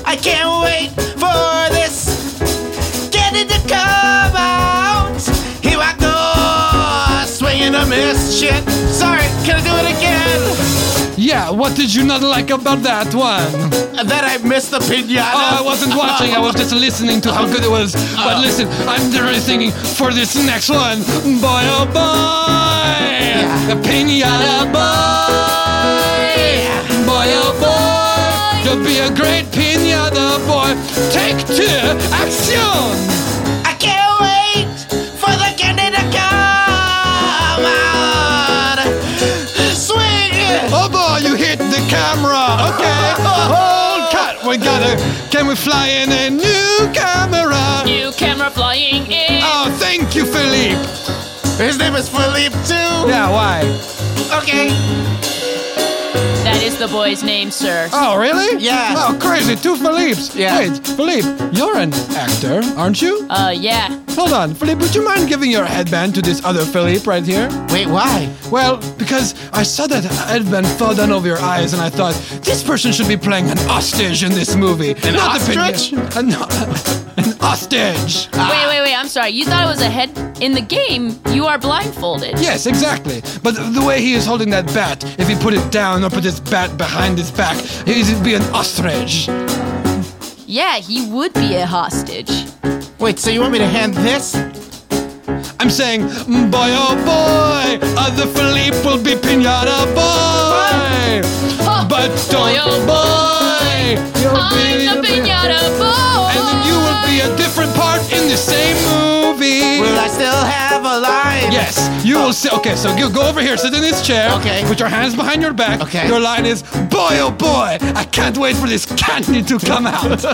Yeah, what did you not like about that one? That I missed the pinata. Oh, I wasn't watching. I was just listening to how good it was. But listen, I'm really thinking for this next one. Boy, oh boy. The pinata boy. Boy, oh boy. You'll be a great pinata boy. Take 2, action. I can't wait for the candy to come out. Swing. Oh boy, you hit the camera. Okay, hold cut. Can we fly in a new camera? New camera flying in. Oh, thank you, Philippe. His name is Philippe too. Yeah, why? Okay. That is the boy's name, sir. Oh, really? Yeah. Oh, crazy. 2 Philippes. Yeah. Wait, Philippe, you're an actor, aren't you? Yeah. Hold on, Philippe, would you mind giving your headband to this other Philippe right here? Wait, why? Well, because I saw that headband fall down over your eyes, and I thought, this person should be playing an hostage in this movie. An Not ostrich? No, an hostage. Wait, I'm sorry. You thought it was a head in the game. You are blindfolded. Yes, exactly. But the way he is holding that bat, if he put it down or put his bat behind his back, he'd be an ostrich. Yeah, he would be a hostage. Wait, so you want me to hand this? I'm saying, boy, oh boy, other Philippe will be pinata boy. But don't, Boy, oh boy, you'll I'm be the pinata boy. And then you will be a different part in the same movie. Will I still have a line? Yes, you will sit. Okay, so you go over here, sit in this chair. Okay. Put your hands behind your back. Okay. Your line is, boy, oh boy, I can't wait for this candy to come out.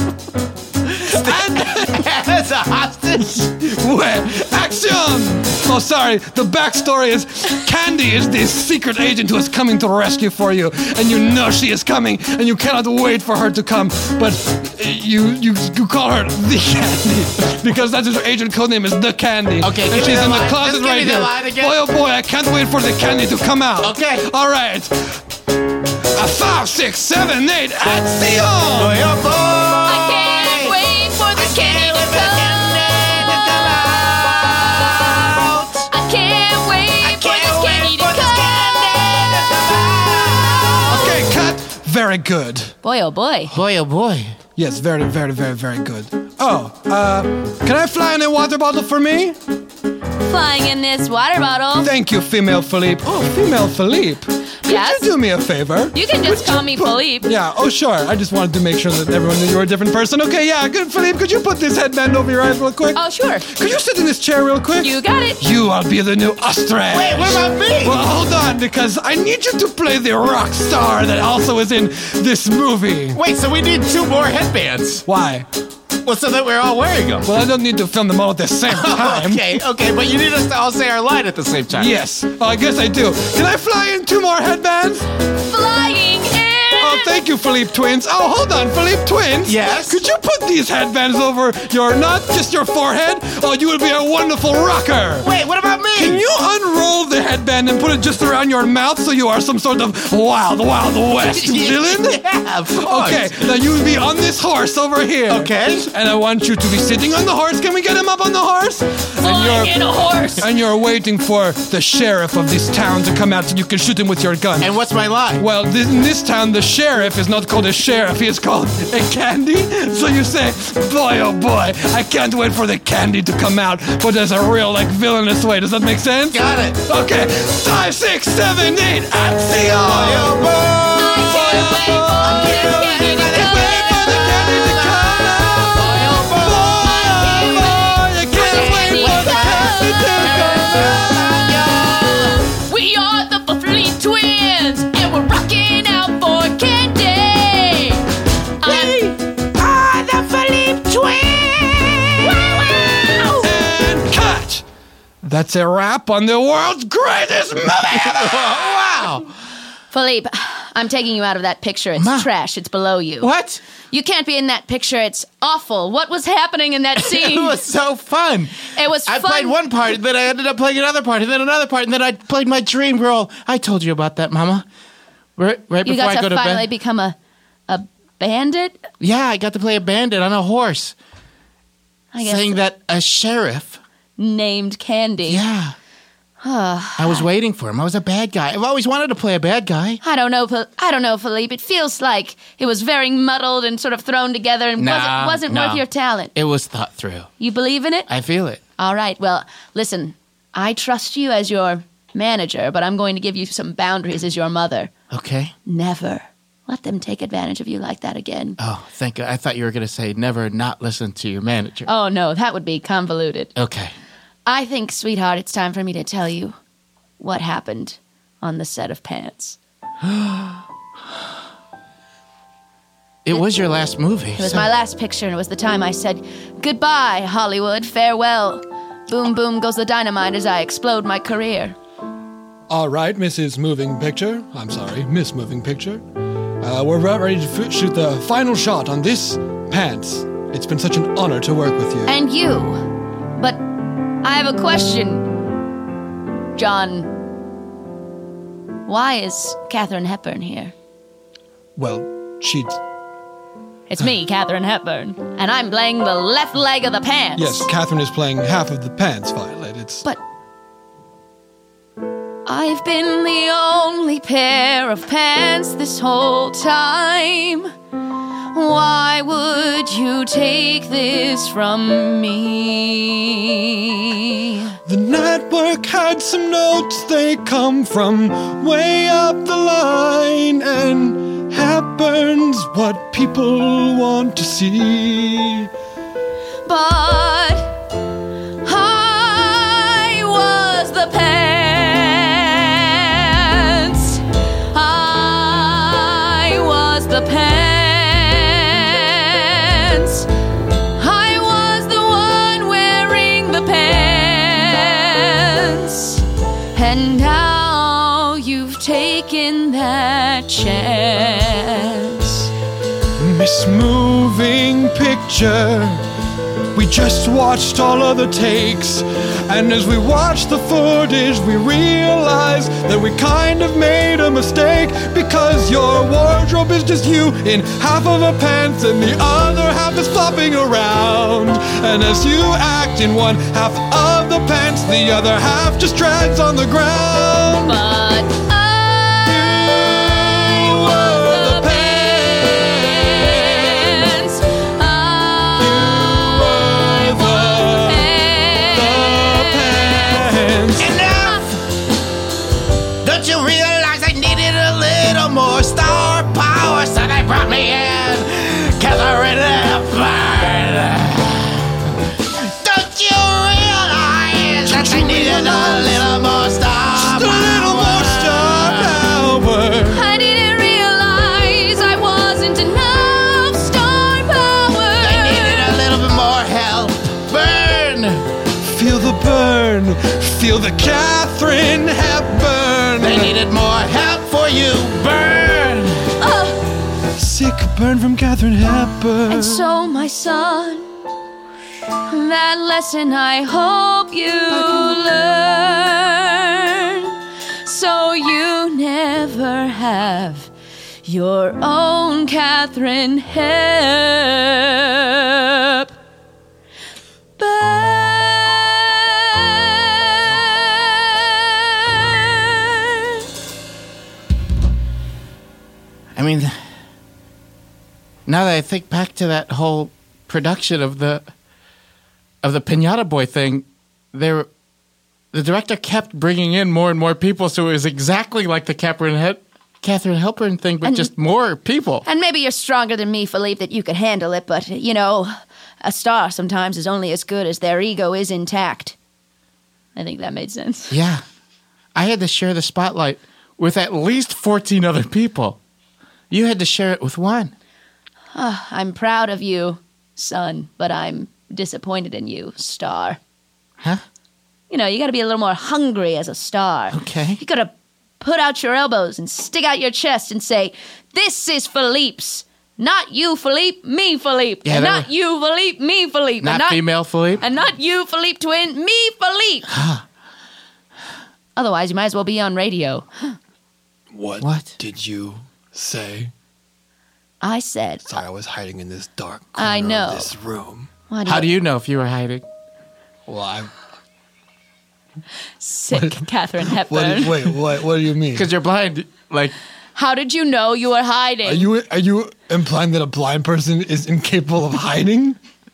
And As a hostage? Well, action! Oh, sorry. The backstory is Candy is this secret agent who is coming to rescue for you, and you know she is coming, and you cannot wait for her to come. But you call her the Candy because that's her agent code name is the Candy. Okay, and give me she's the in the line. closet Just give right me the here. line again. Boy, oh boy, I can't wait for the candy to come out. Okay. All right. 5, 6, 7, 8, action! Boy, oh boy. I can't wait for the candy to come. I can't wait for this candy to come. Okay, cut. Very good. Boy, oh boy. Boy, oh boy. Yes, very, very, very, very good. Oh, can I fly in a water bottle for me? Flying in this water bottle. Thank you, female Philippe. Oh, female Philippe. Yes? Could you do me a favor? You can just call me Philippe. Yeah, oh sure. I just wanted to make sure that everyone knew you were a different person. Okay, yeah, good, Philippe. Could you put this headband over your eyes real quick? Oh, sure. Could you sit in this chair real quick? You got it. I'll be the new ostrich. Wait, what about me? Well, hold on, because I need you to play the rock star that also is in this movie. Wait, so we need 2 more headbands. Why? Well, so that we're all wearing them. Well, I don't need to film them all at the same time. Okay, but you need us to all say our line at the same time. Yes. I guess I do. Can I fly in 2 more headbands? Flying in. Oh, thank you, Philippe Twins. Oh, hold on, Philippe Twins. Yes? Could you put these headbands over not just your forehead? Oh, you would be a wonderful rocker. Wait, what about me? Can you unroll the headband and put it just around your mouth so you are some sort of wild, wild west villain? Yeah, of course. Okay, now you would be on this horse over here. Okay. And I want you to be sitting on the horse. Can we get him up on the horse? Flying in a horse. And you're waiting for the sheriff of this town to come out so you can shoot him with your gun. And what's my line? Well, in this town, the sheriff is not called a sheriff. He is called a candy. So you say, boy, oh boy, I can't wait for the candy to come out, but there's a real, villainous way. Does that make sense? Got it. Okay, 5, 6, 7, 8, action! Oh, boy. I can't wait for this candy to come. Wait for the candy to come out. Boy, oh boy. Boy, I can't wait for the candy to come out. We are the Philippe Twins, and we're rocking out for candy. The Philippe Twins. Wow. And cut! That's a wrap on the world's greatest movie ever! Wow. Philippe, I'm taking you out of that picture. It's trash. It's below you. What? You can't be in that picture. It's awful. What was happening in that It scene? was so fun. It was I fun. played one part, and then I ended up playing another part, and then another part, and then I played my dream girl. I told you about that, Mama. Right You before got I go to to finally bed. become a bandit? Yeah, I got to play a bandit on a horse, I guess saying that a sheriff. named Candy. Yeah. I was waiting for him. I was a bad guy. I've always wanted to play a bad guy. I don't know, Philippe. It feels like it was very muddled and sort of thrown together and wasn't worth your talent. It was thought through. You believe in it? I feel it. All right. Well, listen, I trust you as your manager, but I'm going to give you some boundaries as your mother. Okay. Never let them take advantage of you like that again. Oh, thank God. I thought you were going to say never not listen to your manager. Oh, no, that would be convoluted. Okay. I think, sweetheart, it's time for me to tell you what happened on the set of Pants. It was your last movie. It was my last picture, and it was the time I said, "Goodbye, Hollywood, farewell." Boom, boom goes the dynamite as I explode my career. All right, Miss Moving Picture. We're about ready to shoot the final shot on this Pants. It's been such an honor to work with you. And you. But I have a question, John. Why is Katharine Hepburn here? Well, It's me, Katharine Hepburn, and I'm playing the left leg of the Pants. Yes, Katharine is playing half of the Pants, Violet. But I've been the only pair of pants this whole time. Why would you take this from me? The network had some notes, they come from way up the line, and Hepburn's what people want to see. But I was the pants. I was the pants. I was the one wearing the pants. And now you've taken that chance. Miss Moving Picture, we just watched all of the takes, and as we watched the footage, we realized that we kind of made a mistake, because your wardrobe is just you in half of a pants and the other half is flopping around. And as you act in one half of the pants, the other half just drags on the ground. But more star power, so they brought me in, Katharine Hepburn. Don't you realize that they needed a little more star power? Just a little more star power. I didn't realize I wasn't enough star power. They needed a little bit more help. Burn. Feel the burn. Feel the Katharine Hepburn. They needed more help for you. Burn. Sick burn from Katharine Hepburn. And so, my son, that lesson I hope you learn, so you never have your own Katharine Hepburn. I mean, now that I think back to that whole production of the Pinata Boy thing, the director kept bringing in more and more people, so it was exactly like the Katharine Hepburn thing, but just more people. And maybe you're stronger than me, Philippe, that you could handle it, but, you know, a star sometimes is only as good as their ego is intact. I think that made sense. Yeah. I had to share the spotlight with at least 14 other people. You had to share it with one. I'm proud of you, son, but I'm disappointed in you, star. Huh? You know, you gotta be a little more hungry as a star. Okay. You gotta put out your elbows and stick out your chest and say, "This is Philippe's. Not you, Philippe, me, Philippe. Yeah, and not you, Philippe, me, Philippe. Not female Philippe? And not you, Philippe twin, me, Philippe. Otherwise, you might as well be on radio. What did you say? I said... Sorry, I was hiding in this dark I corner know. of this room. How do you know if you were hiding? Well, Sick Katharine Hepburn. What do you mean? Because you're blind. Like, How did you know you were hiding? Are you implying that a blind person is incapable of hiding?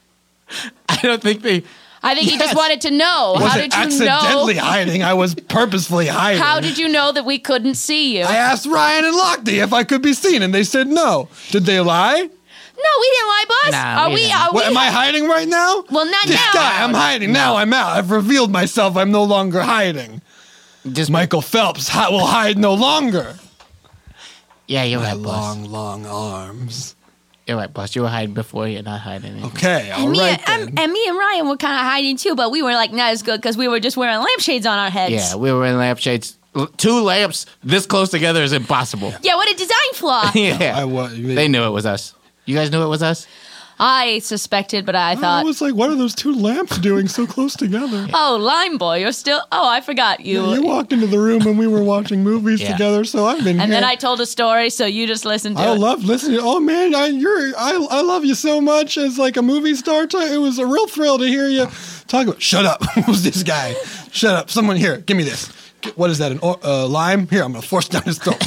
I don't think they. I think he just wanted to know. I How wasn't did you accidentally know? hiding. I was purposefully hiding. How did you know that we couldn't see you? I asked Ryan and Lochte if I could be seen, and they said no. Did they lie? No, we didn't lie, boss. Nah, we didn't. What, am I hiding right now? Well, not this now. Guy, I'm hiding. Now I'm out. I've revealed myself. I'm no longer hiding. Just Michael Phelps will hide no longer. Yeah, you're My right, boss. long arms. You're right, boss. You were hiding before. You're not hiding anymore. Okay, all right then. And me and Ryan were kind of hiding too, but we were like not as good because we were just wearing lampshades on our heads. Yeah, we were in lampshades. 2 lamps this close together is impossible. Yeah, what a design flaw. Yeah. They They knew it was us. You guys knew it was us? I suspected, but I I thought, was like, what are those 2 lamps doing so close together? oh, Lime Boy, you're still. Oh, I forgot you. You walked into the room and we were watching movies Yeah. together, so I've been and here. then I told a story, so you just listened to I it. love listening. Oh man, I love you so much as like a movie star. It was a real thrill to hear you talk about. Shut up! Who's this guy? Shut up! Someone here, give me this. What is that? An lime? Here, I'm gonna force down his throat.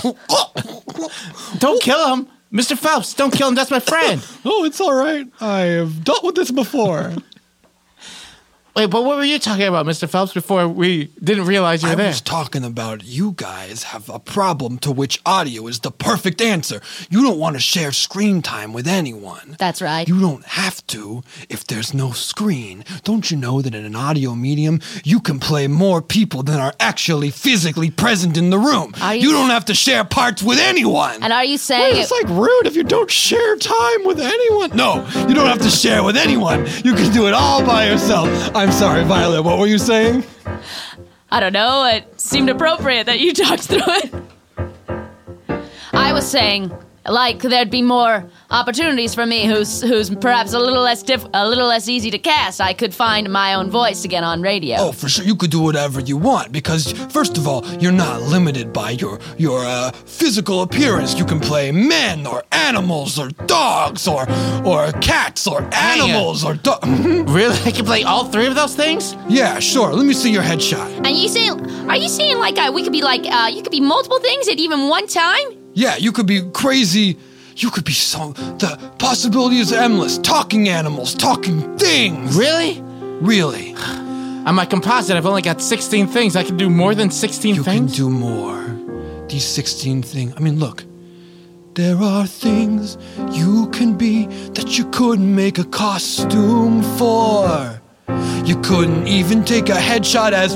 Don't kill him. Mr. Phelps, don't kill him. That's my friend. Oh, it's all right. I have dealt with this before. Wait, but what were you talking about, Mr. Phelps, before we didn't realize you were I there? was talking about you guys have a problem to which audio is the perfect answer. You don't want to share screen time with anyone. That's right. You don't have to if there's no screen. Don't you know that in an audio medium, you can play more people than are actually physically present in the room? You don't have to share parts with anyone. And are you saying Wait, it's like rude if you don't share time with anyone. No, you don't have to share with anyone. You can do it all by yourself. I'm sorry, Violet, what were you saying? I don't know. It seemed appropriate that you talked through it. I was saying, like, there'd be more opportunities for me, who's perhaps a little less easy to cast. I could find my own voice again on radio. Oh, for sure, you could do whatever you want because, first of all, you're not limited by your physical appearance. You can play men or animals or dogs or cats or animals or dogs. Really? I can play all 3 of those things? Yeah, sure. Let me see your headshot. And are you saying like we could be like you could be multiple things at even one time? Yeah, you could be crazy. You could be the possibility is endless. Talking animals, talking things. Really? Really. On my composite, I've only got 16 things. I can do more than 16 You things? can do more. These 16 things. I mean, look. There are things you can be that you couldn't make a costume for. You couldn't even take a headshot as,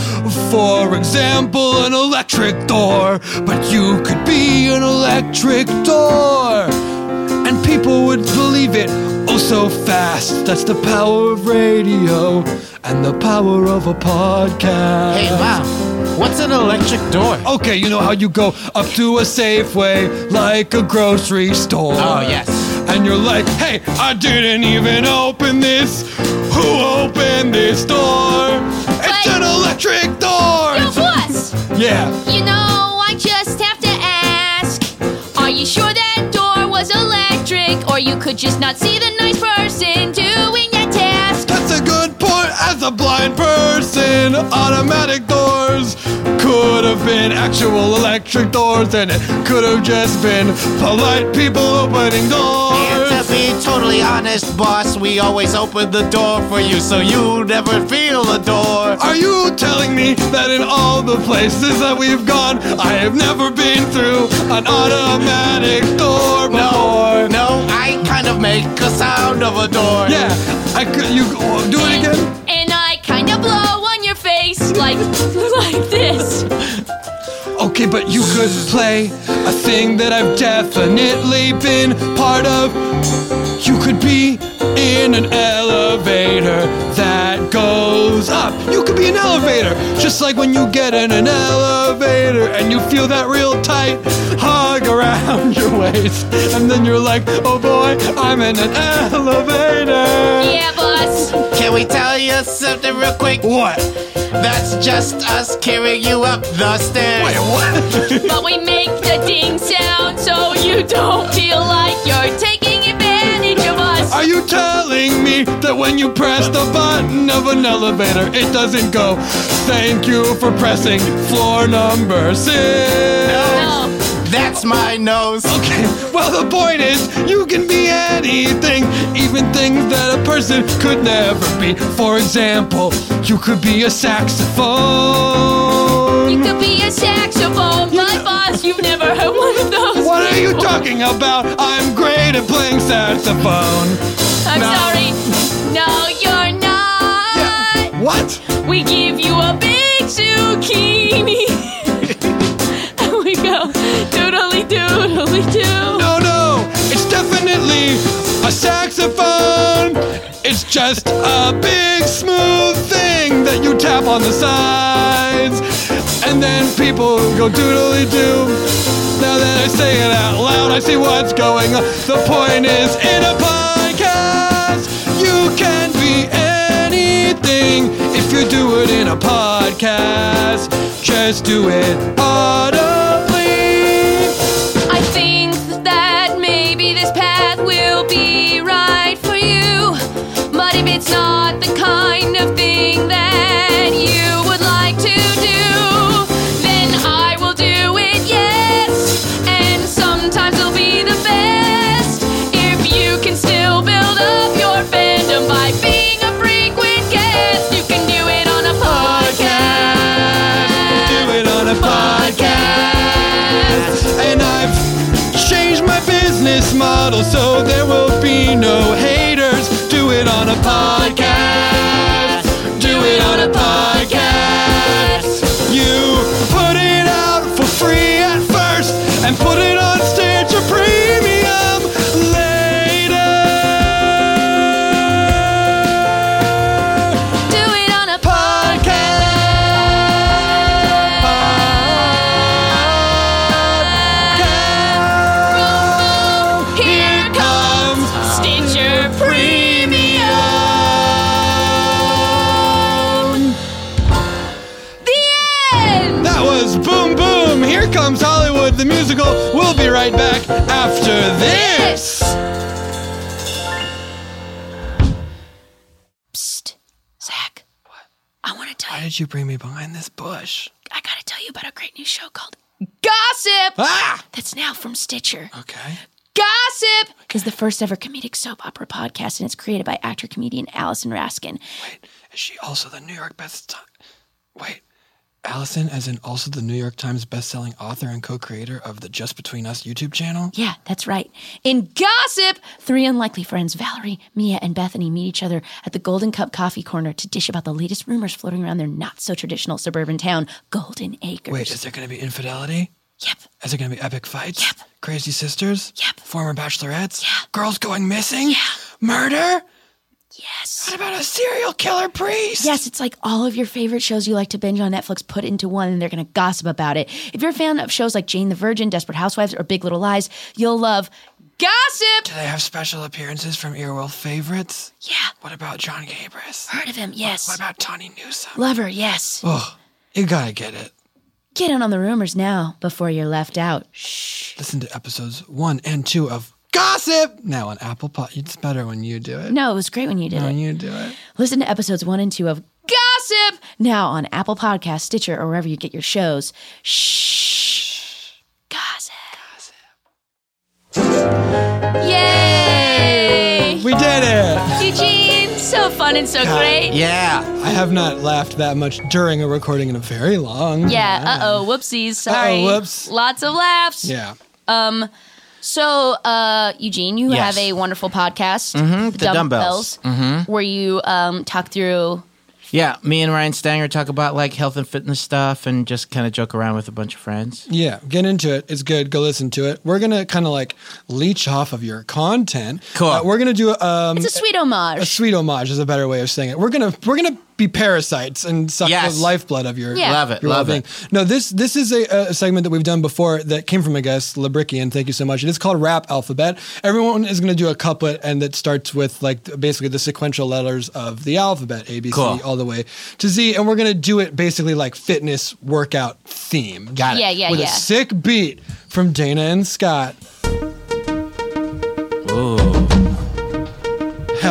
for example, an electric door. But you could be an electric door. And people would believe it oh so fast. That's the power of radio and the power of a podcast. Hey, wow. What's an electric door? Okay, you know how you go up to a Safeway like a grocery store. Oh, yes. And you're like, hey, I didn't even open this. Who opened this door? It's an electric door. Yo, boss! Yeah. You know, I just have to ask, are you sure that door was electric? Or you could just not see the nice person doing that task? That's a good point. As a blind person, automatic doors could have been actual electric doors, and it could have just been polite people opening doors. And to be totally honest, boss, we always open the door for you so you never feel the door. Are you telling me that in all the places that we've gone, I have never been through an automatic door before? No, I kind of make a sound of a door. Yeah, I could. You do it again. And I kind of blow on your face like this. Okay, but you could play a thing that I've definitely been part of. You could be in an elevator that goes up. You could be an elevator, just like when you get in an elevator and you feel that real tight hug around your waist. And then you're like, oh boy, I'm in an elevator. Yeah, boss. Can we tell you something real quick? What? That's just us carrying you up the stairs. Wait, what? But we make the ding sound so you don't feel like you're taking advantage of us. Are you telling me that when you press the button of an elevator, it doesn't go, thank you for pressing floor number 6. No. That's my nose. Okay, well, the point is, you can be anything, even things that a person could never be. For example, you could be a saxophone. You could be a saxophone. My boss, you've never heard one of those. What are you talking about? I'm great at playing saxophone. I'm sorry. No, you're not. Yeah. What? We give you a big zucchini. And we go doodly doodly doo. No, it's definitely a saxophone. It's just a big smooth thing that you tap on the sides, and then people go doodly doo. Now that I say it out loud, I see what's going on. The point is, in a podcast, you can be anything if you do it in a podcast. Just do it audibly. I think that maybe this path will be right for you. But if it's not the kind of thing that you would like to do, then I will do it, yes. And sometimes it'll be the best if you can still build up your fandom by being a frequent guest. You can do it on a podcast. Do it on a podcast. And I've changed my business model so there will be no haters. Do it on a podcast. Do it on a podcast. You put it out for free at first and put it on stage for premium later. Do it on a podcast. Here comes Stitcher Premium. The end. That was Boom Boom. Here Comes Hollywood, the musical. We'll be right back after this. Psst, Zach. What? I want to tell Why you. did you bring me behind this bush? I gotta tell you about a great new show called Gossip. Ah! That's now from Stitcher. Okay. Gossip is the first ever comedic soap opera podcast, and it's created by actor-comedian Allison Raskin. Wait, is she also the New York best? Wait, Allison, as in also the New York Times best-selling author and co-creator of the Just Between Us YouTube channel? Yeah, that's right. In Gossip, three unlikely friends, Valerie, Mia, and Bethany, meet each other at the Golden Cup Coffee Corner to dish about the latest rumors floating around their not-so-traditional suburban town, Golden Acres. Wait, is there going to be infidelity? Yep. Is there going to be epic fights? Yep. Crazy sisters? Yep. Former bachelorettes? Yeah. Girls going missing? Yeah. Murder? Yes. What about a serial killer priest? Yes, it's like all of your favorite shows you like to binge on Netflix put into one, and they're going to gossip about it. If you're a fan of shows like Jane the Virgin, Desperate Housewives, or Big Little Lies, you'll love Gossip. Do they have special appearances from Earwolf favorites? Yeah. What about John Gabris? Heard of him, yes. What about Tawny Newsome? Lover, yes. Oh, you gotta get it. Get in on the rumors now before you're left out. Shh. Listen to episodes 1 and 2 of Gossip now on Apple Pod. It's better when you do it. No, it was great when you did When it. you do it. Listen to episodes 1 and 2 of Gossip now on Apple Podcasts, Stitcher, or wherever you get your shows. Shh. Gossip. Yay! We did it! Eugene, so fun and so great. Yeah. I have not laughed that much during a recording in a very long Yeah, time. whoopsies, sorry. whoops. Lots of laughs. Yeah. So, Eugene, you Yes. have a wonderful podcast, The Dumbbells. where you talk through. Yeah, me and Ryan Stanger talk about like health and fitness stuff and just kind of joke around with a bunch of friends. Yeah, get into it. It's good. Go listen to it. We're going to kind of like leech off of your content. Cool. We're going to do It's a sweet homage. a sweet homage is a better way of saying it. We're gonna be parasites and suck Yes. the lifeblood of your Yeah. Love it, your love well-being. it. No, this is a segment that we've done before that came from a guest, Labrickian. Thank you so much. It is called Rap Alphabet. Everyone is going to do a couplet and that starts with like basically the sequential letters of the alphabet, A, B, C, Cool. all the way to Z, and we're going to do it basically like fitness workout theme. Got it. Yeah, With yeah. a sick beat from Dana and Scott. Ooh.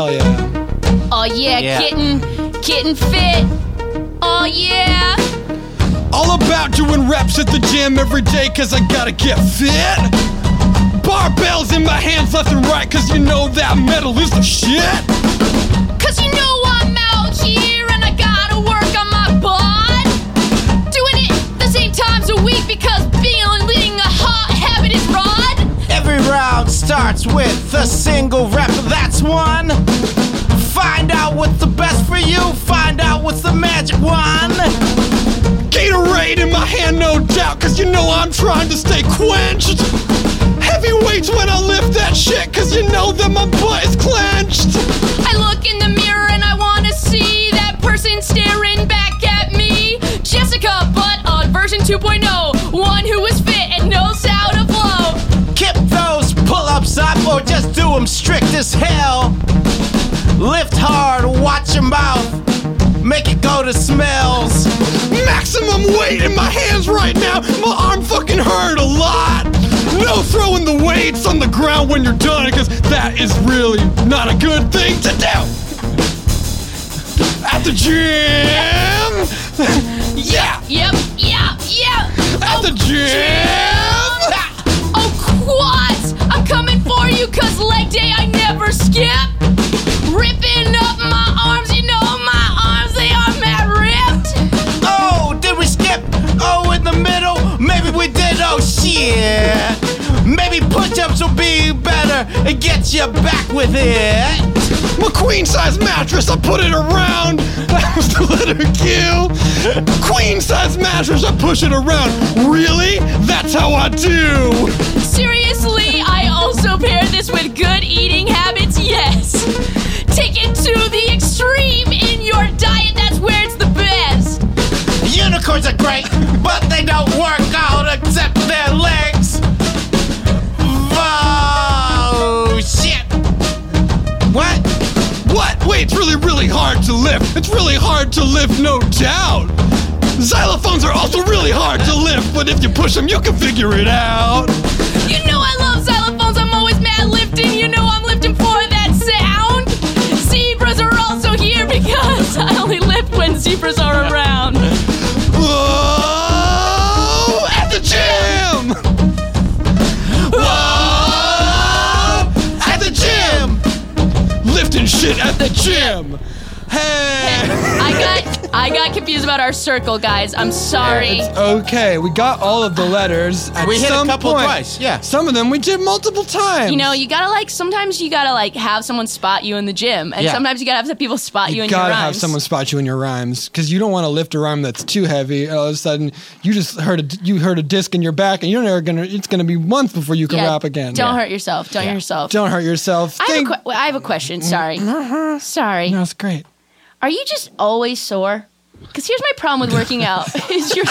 yeah, Yeah. getting fit. Oh yeah. All about doing reps at the gym every day cause I gotta get fit. Barbells in my hands left and right cause you know that metal is the shit. Cause you know I'm out here and I gotta work on my bod. Doing it the same times a week because leading a hot habit is rod. Every round starts with a single rep, that's one. Find out what's the best for you, find out what's the magic one. Gatorade in my hand, no doubt, cause you know I'm trying to stay quenched. Heavy weights when I lift that shit, cause you know that my butt is clenched. I look in the mirror and I wanna see that person staring back at me. Jessica, but on version 2.0, one who is fit and knows how to flow. Kip those pull-ups up or just do them strict as hell. Lift hard, watch your mouth, make it go to smells. Maximum weight in my hands right now, my arm fucking hurt a lot. No throwing the weights on the ground when you're done, cause that is really not a good thing to do. At the gym! Yeah! Yep. At the gym! Oh, quads! I'm coming for you cause leg day I never skip. Ripping up my arms, you know my arms, they are mad ripped. Oh, did we skip? Oh, in the middle? Maybe we did, oh shit. Maybe push-ups will be better and get you back with it. My queen-size mattress, I put it around. That was the letter Q. Queen-size mattress, I push it around. Really? That's how I do. Seriously, I also pair this with good eating habits, yes. Take it to the extreme in your diet, that's where it's the best. Unicorns are great, but they don't work out except their legs. Oh, shit. What? Wait, it's really, really hard to lift. It's really hard to lift, no doubt. Xylophones are also really hard to lift, but if you push them, you can figure it out. You know I love xylophones, I'm always mad lifting. You know I'm lifting for that sound. Zebras are also here because I only lift when zebras are around. Whoa! At the gym! Whoa! At the gym! Lifting shit at the gym! Hey! I got confused about our circle, guys. I'm sorry. It's okay. We got all of the letters at We hit a some couple point. twice, yeah. Some of them we did multiple times. You know, you gotta sometimes you gotta have someone spot you in the gym. And Yeah. sometimes you gotta have some people spot you in your gotta rhymes. have someone spot you in your rhymes because you don't want to lift a rhyme that's too heavy. All of a sudden, you just heard a disc in your back, and you're never gonna. It's gonna be months before you can rap again. Don't hurt yourself. Don't hurt yourself. Don't hurt yourself. I have a question. Sorry. Sorry. No, it's great. Are you just always sore? Because here's my problem with working out: is you're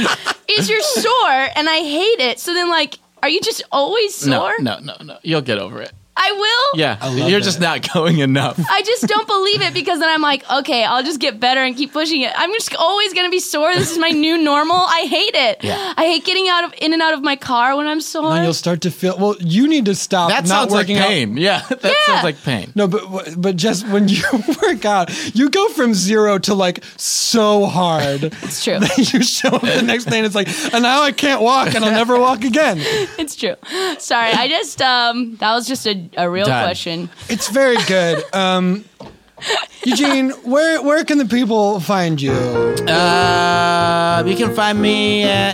sore, and I hate it. So then, are you just always sore? No. You'll get over it. I will. Yeah, I love you're that. just not going enough. I just don't believe it because then I'm like, okay, I'll just get better and keep pushing it. I'm just always gonna be sore. This is my new normal. I hate it. Yeah. I hate getting in and out of my car when I'm sore. Then you'll start to feel. Well, you need to stop. That not sounds like working pain. Yeah, that sounds like pain. No, but just when you work out, you go from 0 to so hard. It's true. That you show up the next day and it's and now I can't walk and I'll never walk again. It's true. Sorry, I just that was just a real Done. question. It's very good. Eugene, where can the people find you? You can find me at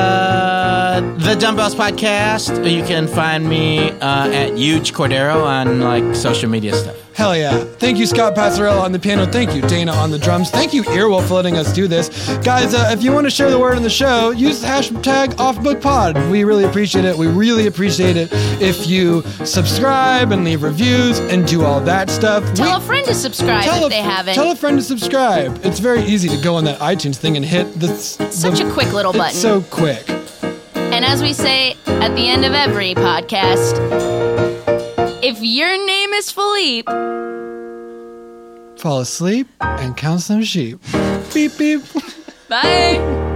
the Dumbbells Podcast. You can find me at Huge Cordero on social media stuff. Hell yeah. Thank you, Scott Passarella on the piano. Thank you, Dana on the drums. Thank you, Earwolf, for letting us do this. Guys, if you want to share the word on the show, use the hashtag OffBookPod. We really appreciate it. We really appreciate it if you subscribe and leave reviews and do all that stuff. Tell a friend to subscribe if they haven't. Tell a friend to subscribe. It's very easy to go on that iTunes thing and hit Such a quick little button. It's so quick. And as we say at the end of every podcast, if your name is Philippe, Fall asleep and count some sheep. Beep, beep. bye.